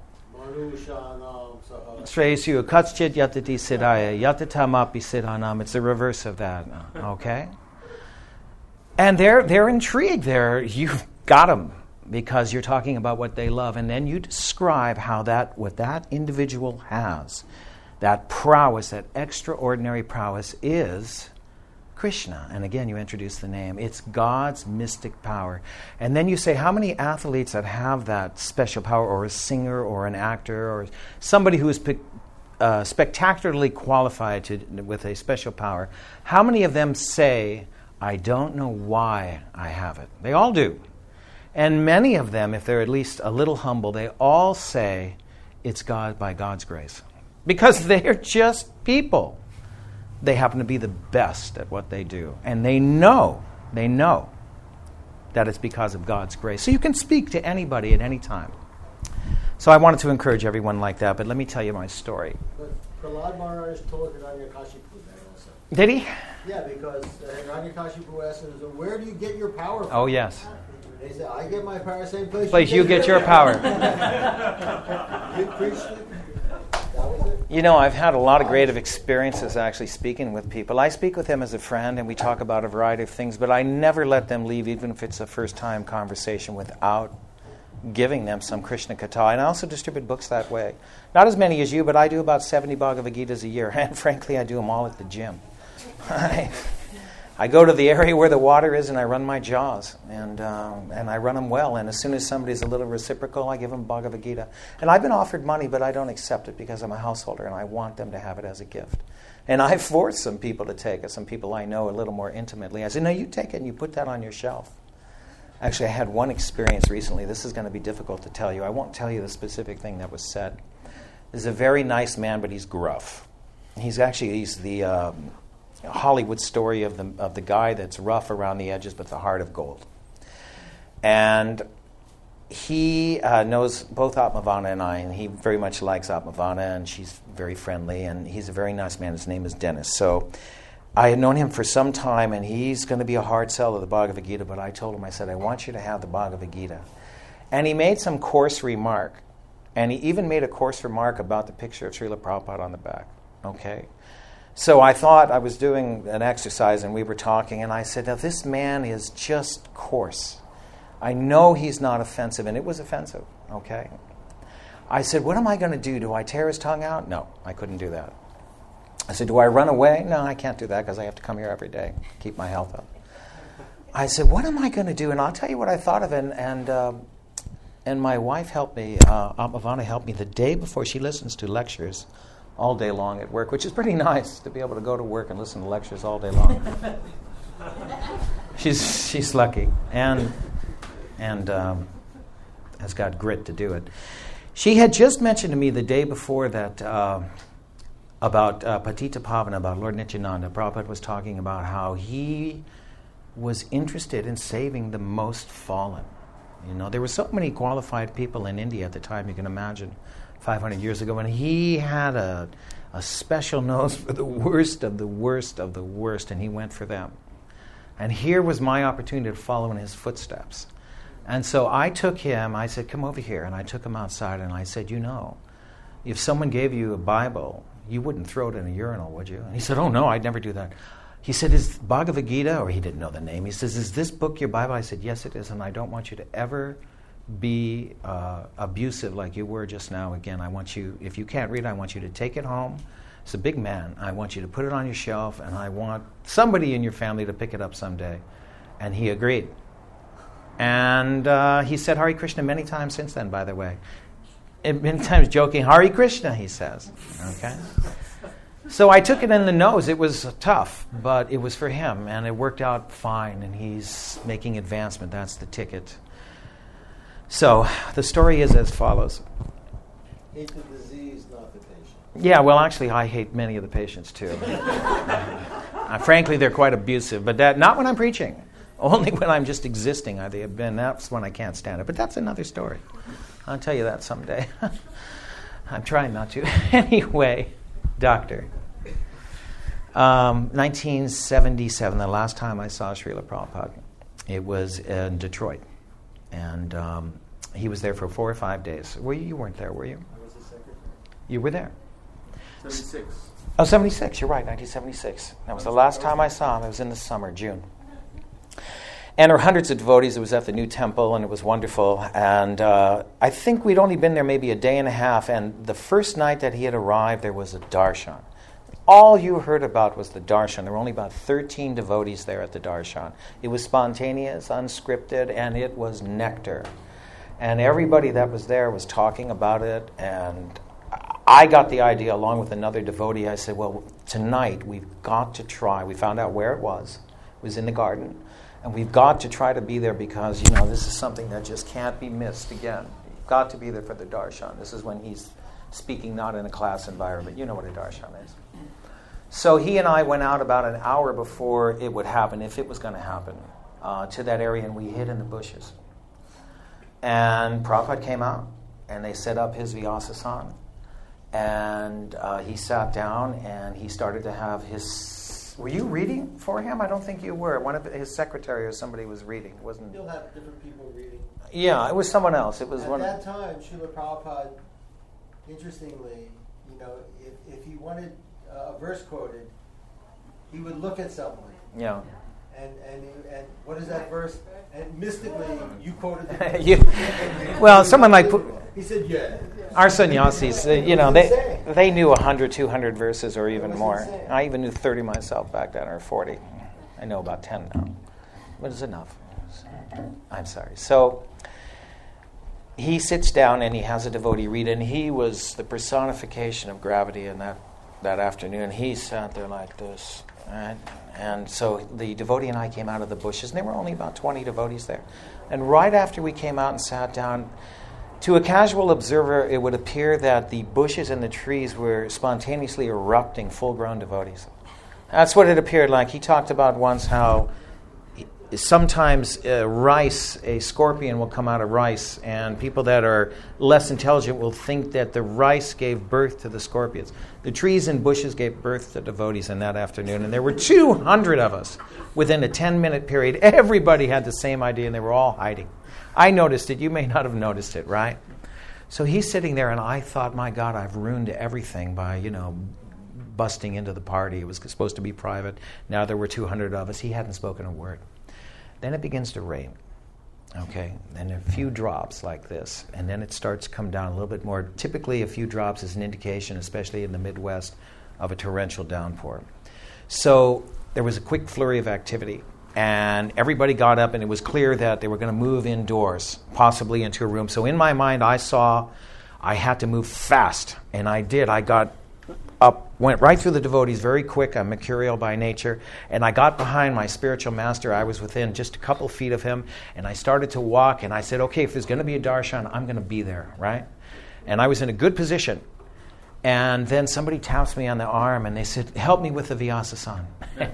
Speaker 5: Sreyasu katschit yatati siddhaya yatatamapi siddhanam. It's the reverse of that, okay? And they're intrigued. You've got them because you're talking about what they love, and then you describe what that individual has, that prowess, that extraordinary prowess is Krishna. And again, you introduce the name. It's God's mystic power. And then you say, how many athletes that have that special power, or a singer, or an actor, or somebody who is spectacularly qualified with a special power, how many of them say, I don't know why I have it? They all do. And many of them, if they're at least a little humble, they all say, it's God by God's grace. Because they're just people. They happen to be the best at what they do. And they know that it's because of God's grace. So you can speak to anybody at any time. So I wanted to encourage everyone like that, but let me tell you my story.
Speaker 1: But Prahlad Maharaj told Hiranyakashipu that also.
Speaker 5: Did he?
Speaker 1: Yeah, because Hiranyakashipu asked him, so where do you get your power from?
Speaker 5: Oh, yes.
Speaker 1: And he said, I get my power same place
Speaker 5: You get your power.
Speaker 1: You preached it. That was it.
Speaker 5: You know, I've had a lot of great experiences actually speaking with people. I speak with them as a friend, and we talk about a variety of things, but I never let them leave, even if it's a first-time conversation, without giving them some Krishna Katha. And I also distribute books that way. Not as many as you, but I do about 70 Bhagavad Gitas a year, and frankly, I do them all at the gym. I go to the area where the water is, and I run my jaws, and I run them well. And as soon as somebody's a little reciprocal, I give them Bhagavad Gita. And I've been offered money, but I don't accept it because I'm a householder, and I want them to have it as a gift. And I force some people to take it, some people I know a little more intimately. I say, no, you take it, and you put that on your shelf. Actually, I had one experience recently. This is going to be difficult to tell you. I won't tell you the specific thing that was said. He's a very nice man, but he's gruff. He's the Hollywood story of the guy that's rough around the edges but the heart of gold. And he knows both Atmavana and I, and he very much likes Atmavana, and she's very friendly, and he's a very nice man. His name is Dennis. So I had known him for some time, and he's going to be a hard sell of the Bhagavad Gita, but I told him, I said, I want you to have the Bhagavad Gita. And he made some coarse remark, and he even made a coarse remark about the picture of Srila Prabhupada on the back. Okay? So I thought I was doing an exercise, and we were talking, and I said, now this man is just coarse. I know he's not offensive, and it was offensive. Okay? I said, what am I going to do? Do I tear his tongue out? No, I couldn't do that. I said, do I run away? No, I can't do that because I have to come here every day, keep my health up. I said, what am I going to do? And I'll tell you what I thought of, and my wife helped me, Atmavana helped me the day before. She listens to lectures all day long at work, which is pretty nice to be able to go to work and listen to lectures all day long. She's lucky and has got grit to do it. She had just mentioned to me the day before that about Patita Pavana, about Lord Nityananda. Prabhupada was talking about how he was interested in saving the most fallen. You know, there were so many qualified people in India at the time, you can imagine, 500 years ago, and he had a special nose for the worst of the worst of the worst, and he went for them. And here was my opportunity to follow in his footsteps. And so I took him, I said, come over here, and I took him outside, and I said, you know, if someone gave you a Bible, you wouldn't throw it in a urinal, would you? And he said, oh, no, I'd never do that. He said, is Bhagavad Gita, or he didn't know the name, he says, is this book your Bible? I said, yes, it is, and I don't want you to ever be abusive like you were just now. Again, I want you, if you can't read, I want you to take it home. It's a big man. I want you to put it on your shelf, and I want somebody in your family to pick it up someday. And he agreed. And he said Hare Krishna many times since then, by the way. And many times joking, Hare Krishna, he says. Okay? So I took it in the nose. It was tough, but it was for him, and it worked out fine, and he's making advancement. That's the ticket. So the story is as follows.
Speaker 1: Hate the disease, not the patient.
Speaker 5: Yeah, well, actually, I hate many of the patients, too. Frankly, they're quite abusive, but not when I'm preaching. Only when I'm just existing, they have been. That's when I can't stand it. But that's another story. I'll tell you that someday. I'm trying not to. Anyway, doctor. 1977, the last time I saw Srila Prabhupada, it was in Detroit. And he was there for 4 or 5 days. You weren't there, were you?
Speaker 1: I was the secretary.
Speaker 5: You were there.
Speaker 3: 76.
Speaker 5: Oh, 76, you're right, 1976. That was the last time I saw him. It was in the summer, June. And there were hundreds of devotees. It was at the new temple, and it was wonderful. And I think we'd only been there maybe a day and a half, and the first night that he had arrived, there was a darshan. All you heard about was the darshan. There were only about 13 devotees there at the darshan. It was spontaneous, unscripted, and it was nectar. And everybody that was there was talking about it, and I got the idea along with another devotee. I said, well, tonight we've got to try. We found out where it was. It was in the garden. And we've got to try to be there because, this is something that just can't be missed again. You've got to be there for the darshan. This is when he's speaking not in a class environment. You know what a darshan is. So he and I went out about an hour before it would happen, if it was going to happen, to that area, and we hid in the bushes. And Prabhupada came out, and they set up his Vyasa-san. And he sat down and he started to have his... Were you reading for him? I don't think you were. One of his secretary or somebody was reading, wasn't?
Speaker 1: You'll have different people reading.
Speaker 5: Yeah, it was someone else. It was
Speaker 1: At
Speaker 5: one.
Speaker 1: that time, Srila Prabhupada, interestingly, if he wanted a verse quoted, he would look at someone.
Speaker 5: Yeah.
Speaker 1: And what is that verse? And mystically, you quoted the verse.
Speaker 5: Well, someone like...
Speaker 1: He said, yeah.
Speaker 5: Our sannyasis, they knew 100, 200 verses or even more. I even knew 30 myself back then, or 40. I know about 10 now. But it's enough. I'm sorry. So he sits down and he has a devotee read, and he was the personification of gravity in that afternoon. He sat there like this. Right? And so the devotee and I came out of the bushes, and there were only about 20 devotees there. And right after we came out and sat down, to a casual observer, it would appear that the bushes and the trees were spontaneously erupting full-grown devotees. That's what it appeared like. He talked about once how sometimes rice, a scorpion will come out of rice, and people that are less intelligent will think that the rice gave birth to the scorpions. The trees and bushes gave birth to devotees in that afternoon, and there were 200 of us within a 10-minute period. Everybody had the same idea, and they were all hiding. I noticed it. You may not have noticed it, right? So he's sitting there, and I thought, my God, I've ruined everything by, busting into the party. It was supposed to be private. Now there were 200 of us. He hadn't spoken a word. Then it begins to rain, okay? And a few drops like this, and then it starts to come down a little bit more. Typically, a few drops is an indication, especially in the Midwest, of a torrential downpour. So there was a quick flurry of activity, and everybody got up, and it was clear that they were going to move indoors, possibly into a room. So in my mind, I saw I had to move fast, and I did. I got up, went right through the devotees very quick. I'm mercurial by nature. And I got behind my spiritual master. I was within just a couple feet of him. And I started to walk. And I said, okay, if there's going to be a darshan, I'm going to be there, right? And I was in a good position. And then somebody taps me on the arm. And they said, help me with the Vyasa-san.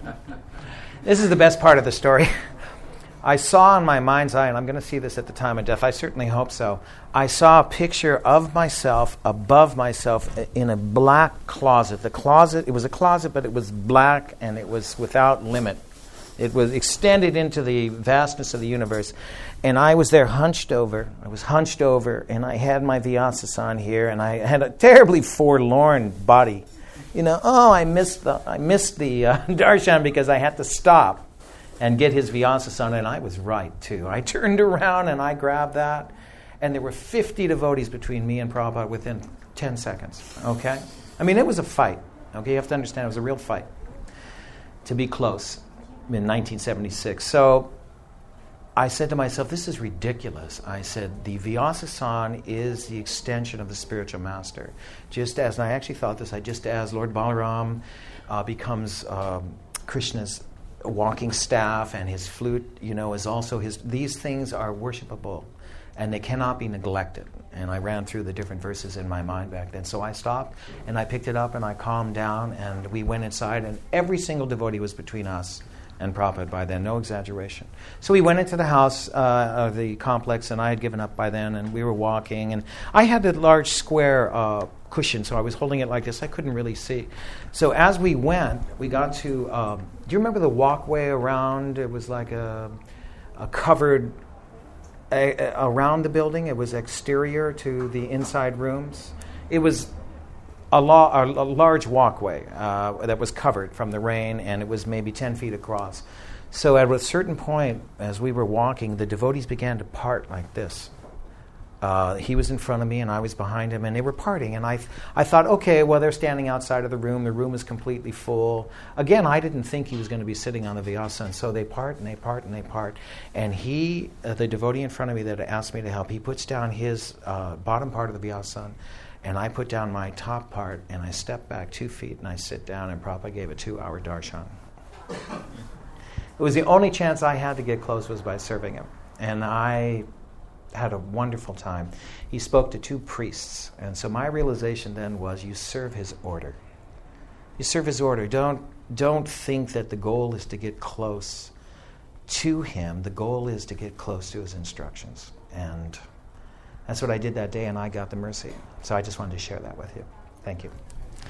Speaker 5: This is the best part of the story. I saw in my mind's eye, and I'm going to see this at the time of death, I certainly hope so, I saw a picture of myself, above myself, in a black closet. The closet, it was a closet, but it was black, and it was without limit. It was extended into the vastness of the universe. And I was there hunched over. I was hunched over, and I had my Vyasa-san here, and I had a terribly forlorn body. I missed the darshan because I had to stop and get his Vyasa-san, and I was right, too. I turned around, and I grabbed that, and there were 50 devotees between me and Prabhupada within 10 seconds, okay? I mean, it was a fight, okay? You have to understand, it was a real fight to be close in 1976. So I said to myself, this is ridiculous. I said, the Vyasa-san is the extension of the spiritual master. Just as, and I actually thought this, just as Lord Balaram becomes Krishna's walking staff, and his flute, is also his. These things are worshipable, and they cannot be neglected. And I ran through the different verses in my mind back then. So I stopped, and I picked it up, and I calmed down, and we went inside, and every single devotee was between us and Prabhupada by then, no exaggeration. So we went into the house of the complex, and I had given up by then, and we were walking, and I had a large square cushion, so I was holding it like this. I couldn't really see. So as we went, we got to, do you remember the walkway around? It was like a covered, around the building. It was exterior to the inside rooms. It was a large walkway that was covered from the rain, and it was maybe 10 feet across. So at a certain point, as we were walking, the devotees began to part like this. He was in front of me, and I was behind him, and they were parting. And I thought, okay, well, they're standing outside of the room. The room is completely full. Again, I didn't think he was going to be sitting on the Vyasa, and so they part, and they part, and they part. And he, the devotee in front of me that asked me to help, he puts down his bottom part of the Vyasa, and I put down my top part, and I step back 2 feet, and I sit down, and Prabhupada gave a 2-hour darshan. It was the only chance I had to get close was by serving him. And I had a wonderful time. He spoke to 2 priests, and so my realization then was, you serve his order. You serve his order. Don't think that the goal is to get close to him. The goal is to get close to his instructions. And That's what I did that day, and I got the mercy. So I just wanted to share that with you. Thank you.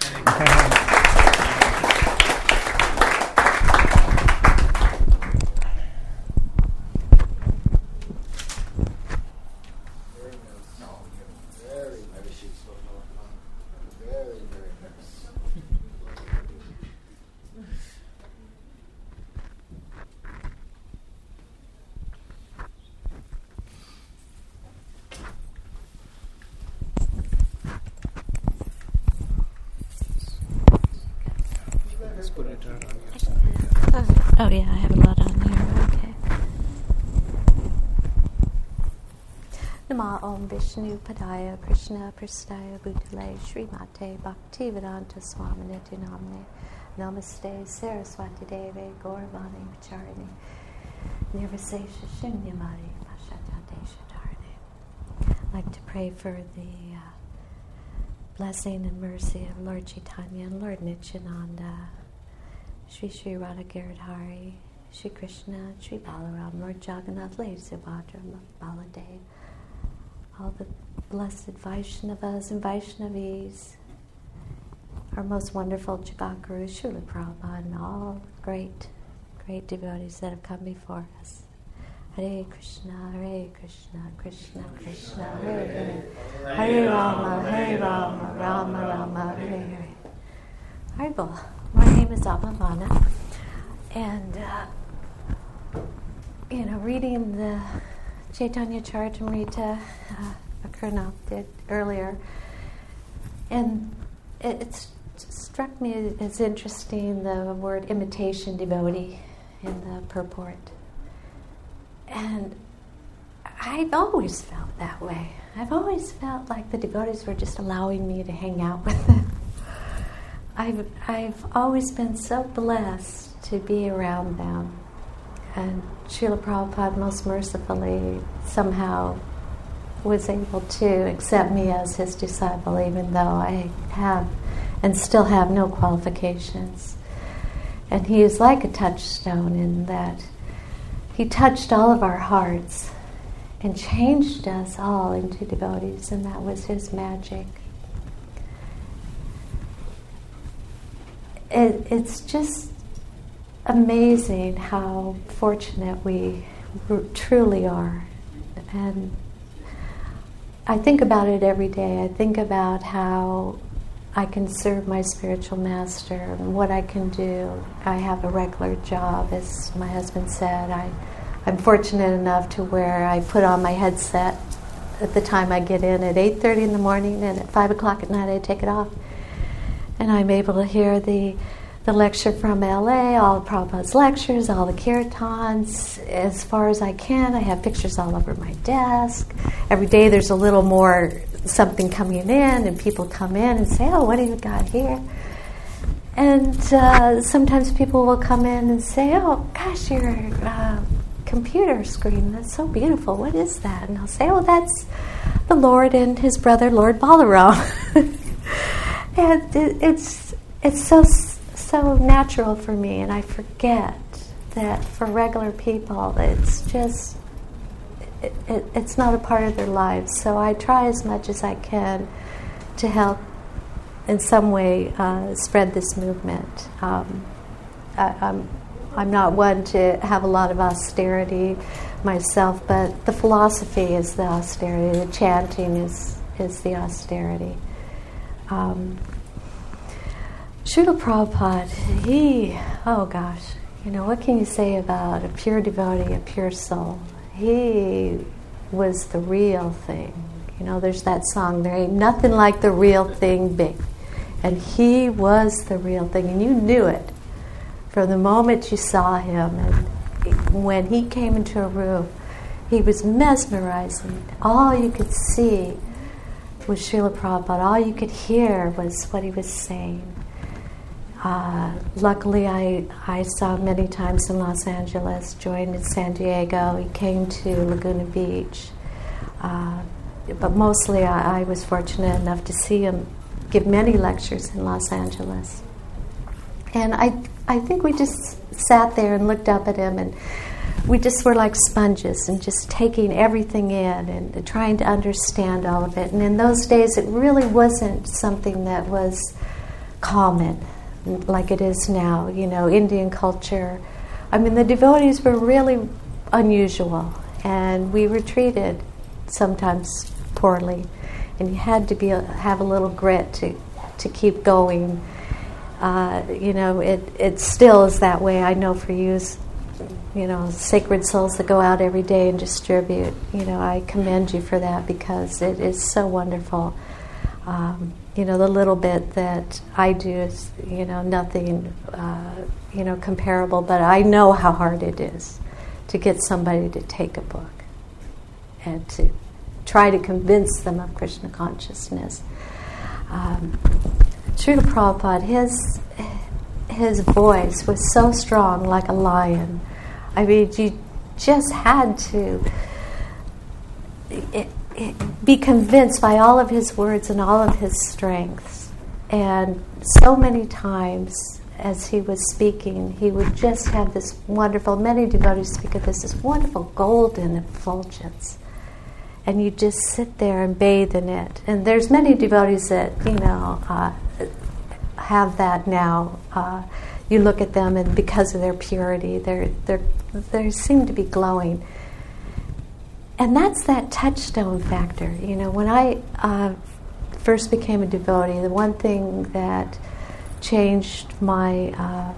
Speaker 6: Oh yeah, I have a lot on here. Okay. Nama Om Vishnu Padaya Krishna Prastaya Bhutale Srimate Bhaktivedanta Swaminiti Namne Namaste Saraswati Deve Gauravani Vicharini Nirvisesha Shunyamari Pashatate Shatarane. I'd like to pray for the blessing and mercy of Lord Chaitanya and Lord Nityananda, Shri Shri Radha Giridhari, Shri Krishna, Shri Balaram, Lord Jagannath, Lady Subhadra, Baladev, all the blessed Vaishnavas and Vaishnavis, our most wonderful Jagatguru, Srila Prabhupada, and all great devotees that have come before us. Hare Krishna, Krishna Krishna, Hare Hare, Hare Rama, Rama Rama, Hare Hare. Haribol. My name is Abhavana, and reading the Chaitanya Charitamrita, Akarnath did earlier, and it struck me as interesting the word imitation devotee in the purport. And I've always felt that way. I've always felt like the devotees were just allowing me to hang out with them. I've always been so blessed to be around them. And Srila Prabhupada most mercifully somehow was able to accept me as his disciple, even though I have and still have no qualifications. And he is like a touchstone in that he touched all of our hearts and changed us all into devotees, and that was his magic. It's just amazing how fortunate we truly are. And I think about it every day. I think about how I can serve my spiritual master and what I can do. I have a regular job, as my husband said. I'm fortunate enough to where I put on my headset at the time I get in at 8:30 in the morning, and at 5 o'clock at night I take it off. And I'm able to hear the lecture from LA, all of Prabhupada's lectures, all the kirtans, as far as I can. I have pictures all over my desk. Every day there's a little more something coming in, and people come in and say, "Oh, what do you got here?" And sometimes people will come in and say, "Oh, gosh, your computer screen, that's so beautiful. What is that?" And I'll say, "Oh, that's the Lord and his brother, Lord Balaram." And it's so natural for me, and I forget that for regular people, it's just it's not a part of their lives. So I try as much as I can to help in some way spread this movement. I'm not one to have a lot of austerity myself, but the philosophy is the austerity. The chanting is the austerity. Srila Prabhupada, what can you say about a pure devotee, a pure soul? He was the real thing. There's that song, there ain't nothing like the real thing big. And he was the real thing, and you knew it from the moment you saw him. And when he came into a room, he was mesmerizing. All you could see was Srila Prabhupada. All you could hear was what he was saying. Luckily, I saw him many times in Los Angeles, joined in San Diego. He came to Laguna Beach. But mostly I was fortunate enough to see him give many lectures in Los Angeles. And I think we just sat there and looked up at him, and we just were like sponges and just taking everything in and trying to understand all of it. And in those days, it really wasn't something that was common like it is now. You know, Indian culture. I mean, the devotees were really unusual, and we were treated sometimes poorly, and you had to have a little grit to keep going. You know, it still is that way. I know for you, you know, sacred souls that go out every day and distribute. You know, I commend you for that because it is so wonderful. You know, the little bit that I do is, you know, nothing, you know, comparable. But I know how hard it is to get somebody to take a book and to try to convince them of Krishna consciousness. Srila Prabhupada, his voice was so strong, like a lion. I mean, you just had to be convinced by all of his words and all of his strengths. And so many times, as he was speaking, he would just have this wonderful, many devotees speak of this wonderful golden effulgence. And you just sit there and bathe in it. And there's many devotees that, you know, have that now. You look at them, and because of their purity, they seem to be glowing. And that's that touchstone factor. You know, when I first became a devotee, the one thing that changed my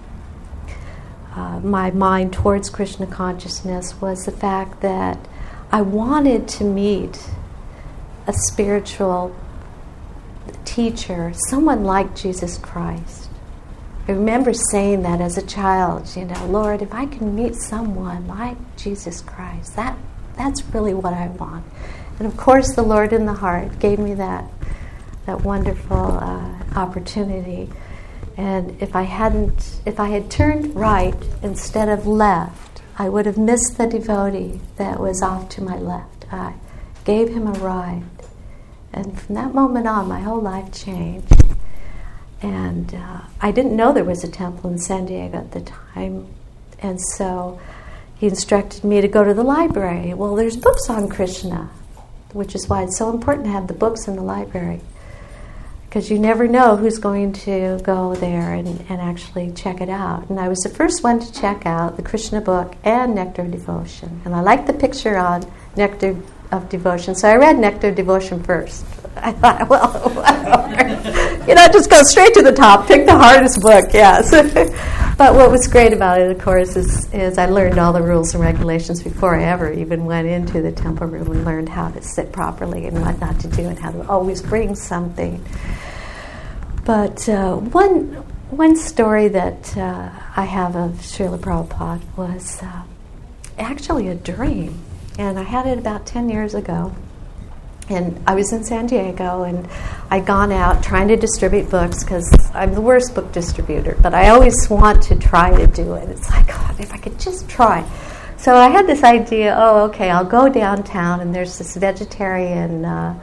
Speaker 6: my mind towards Krishna consciousness was the fact that I wanted to meet a spiritual teacher, someone like Jesus Christ. I remember saying that as a child, you know, Lord, if I can meet someone like Jesus Christ, that's really what I want. And of course, the Lord in the heart gave me that wonderful opportunity. And if I had turned right instead of left, I would have missed the devotee that was off to my left. I gave him a ride. And from that moment on, my whole life changed. And I didn't know there was a temple in San Diego at the time. And so he instructed me to go to the library. Well, there's books on Krishna, which is why it's so important to have the books in the library. Because you never know who's going to go there and actually check it out. And I was the first one to check out the Krishna book and Nectar of Devotion. And I liked the picture on Nectar of Devotion, so I read Nectar of Devotion first. I thought, well, you know, just go straight to the top, pick the hardest book, yes. But what was great about it, of course, is I learned all the rules and regulations before I ever even went into the temple room and learned how to sit properly and what not to do and how to always bring something. But one story that I have of Srila Prabhupada was actually a dream. And I had it about 10 years ago. And I was in San Diego, and I'd gone out trying to distribute books because I'm the worst book distributor, but I always want to try to do it. It's like, God, if I could just try. So I had this idea, okay, I'll go downtown, and there's this vegetarian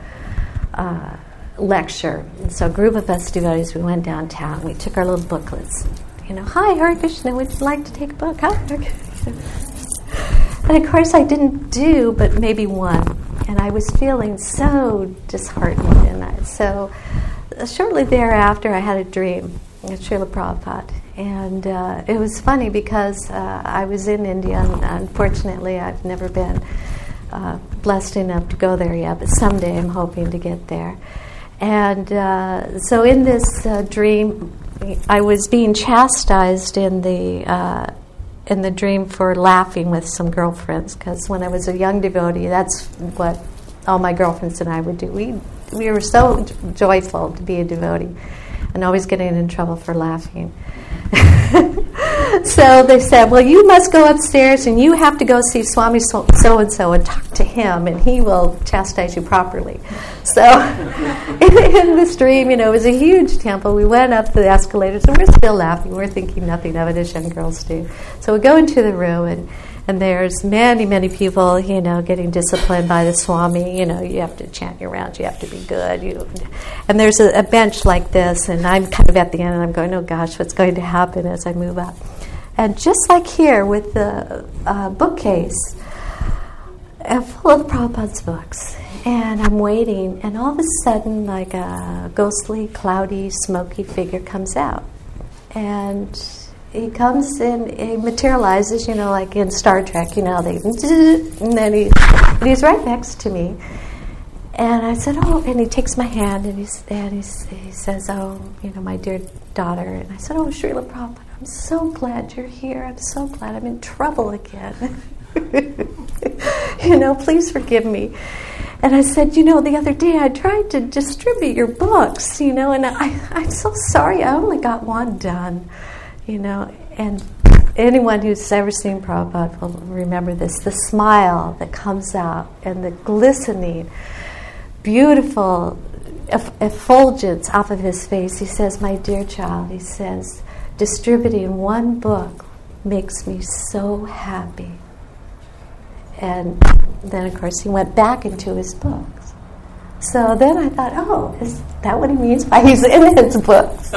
Speaker 6: lecture. And so a group of us devotees, we went downtown. We took our little booklets. You know, hi, Hare Krishna, would you like to take a book? Hi, Hare Krishna. And of course I didn't do but maybe one. And I was feeling so disheartened. And so shortly thereafter I had a dream of Srila Prabhupada. And it was funny because I was in India, and unfortunately I've never been blessed enough to go there yet, but someday I'm hoping to get there. And so in this dream, I was being chastised in the dream for laughing with some girlfriends, because when I was a young devotee, that's what all my girlfriends and I would do. We were so joyful to be a devotee and always getting in trouble for laughing. So they said, well, you must go upstairs and you have to go see Swami so-and-so and talk to him, and he will chastise you properly. So in this dream, you know, it was a huge temple. We went up the escalators, and we're still laughing. We're thinking nothing of it, as young girls do. So we go into the room, and there's many, many people, you know, getting disciplined by the Swami. You know, you have to chant your rounds, you have to be good. And there's a bench like this, and I'm kind of at the end, and I'm going, oh gosh, what's going to happen as I move up? and just like here with the bookcase full of Prabhupada's books. And I'm waiting, and all of a sudden, like a ghostly, cloudy, smoky figure comes out. And he comes in, he materializes, like in Star Trek, and then he's right next to me. And I said, oh, and he takes my hand, and he says, oh, my dear daughter. And I said, oh, Srila Prabhupada, I'm so glad you're here. I'm so glad I'm in trouble again. Please forgive me. And I said, the other day I tried to distribute your books, and I'm so sorry. I only got one done, And anyone who's ever seen Prabhupada will remember this, the smile that comes out and the glistening, beautiful effulgence off of his face. He says, my dear child, he says, distributing one book makes me so happy. And then, of course, he went back into his books. So then I thought, oh, is that what he means by he's in his books?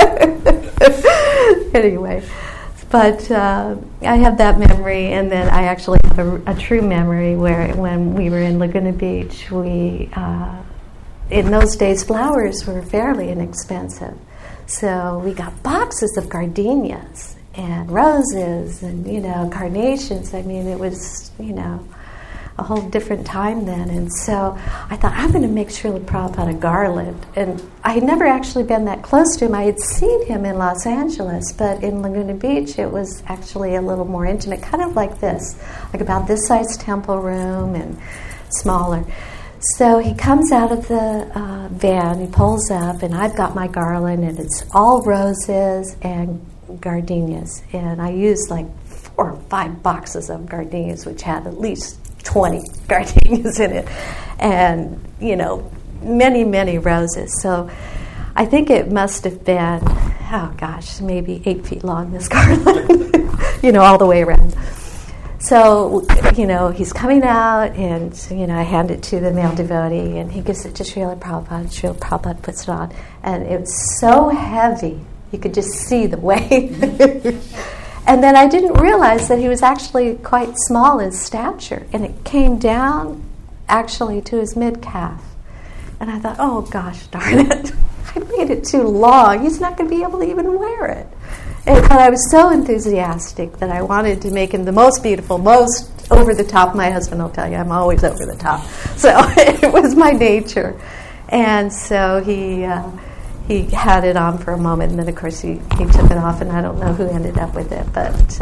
Speaker 6: Anyway, but I have that memory, and then I actually have a true memory where when we were in Laguna Beach, we, in those days, flowers were fairly inexpensive. So we got boxes of gardenias and roses and, carnations. I mean, it was, a whole different time then. And so I thought, I'm going to make Srila Prabhupada a garland. And I had never actually been that close to him. I had seen him in Los Angeles, but in Laguna Beach, it was actually a little more intimate, kind of like this, like about this size temple room and smaller. So he comes out of the van, he pulls up, and I've got my garland, and it's all roses and gardenias. And I used like 4 or 5 boxes of gardenias, which had at least 20 gardenias in it, and, many, many roses. So I think it must have been, maybe 8 feet long, this garland, all the way around. So, he's coming out, and, I hand it to the male devotee, and he gives it to Srila Prabhupada. Srila Prabhupada puts it on, and it was so heavy, you could just see the weight. And then I didn't realize that he was actually quite small in stature, and it came down actually to his mid-calf. And I thought, oh gosh darn it, I made it too long. He's not going to be able to even wear it. But I was so enthusiastic that I wanted to make him the most beautiful, most over the top. My husband will tell you I'm always over the top. So it was my nature. And so he had it on for a moment, and then of course he took it off, and I don't know who ended up with it, but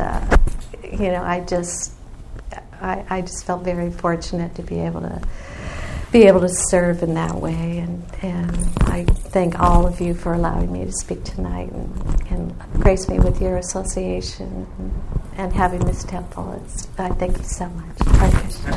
Speaker 6: I just felt very fortunate to be able to serve in that way, and I thank all of you for allowing me to speak tonight and grace me with your association and having this temple. I thank you so much. Hare Krishna.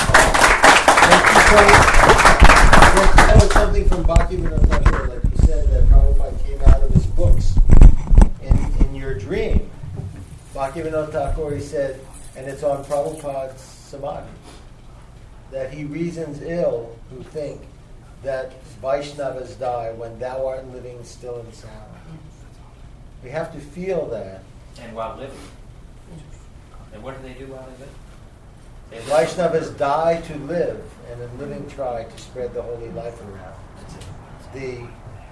Speaker 1: That was something from Bhaktivinoda Thakur, like you said, that Prabhupada came out of his books in your dream. Bhaktivinoda Thakur, he said, and it's on Prabhupada's Samadhi, that he reasons ill who think that Vaishnavas die when thou art living still and sound. We have to feel that.
Speaker 5: And while living. And what do they do while they live?
Speaker 1: Vaishnavas die to live, and in living try to spread the holy life around. The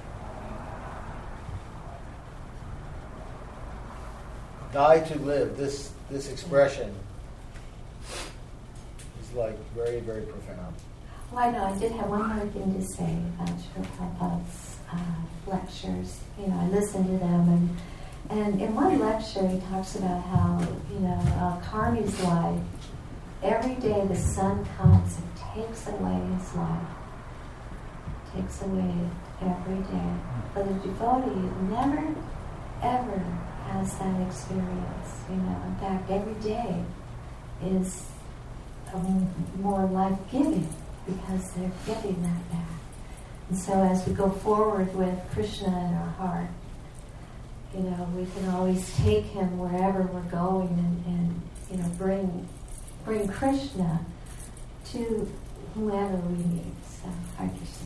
Speaker 1: die to live, this expression is like very, very profound.
Speaker 6: Well, I know I did have one more thing to say about Srila Prabhupada's lectures. I listened to them, and in one lecture he talks about how, Karmi's life, every day the sun comes and takes away his life. Takes away every day. But the devotee never, ever has that experience. In fact, every day is more life-giving because they're getting that back. And so as we go forward with Krishna in our heart, we can always take him wherever we're going and bring Krishna to whoever we meet. So, Hare Krishna.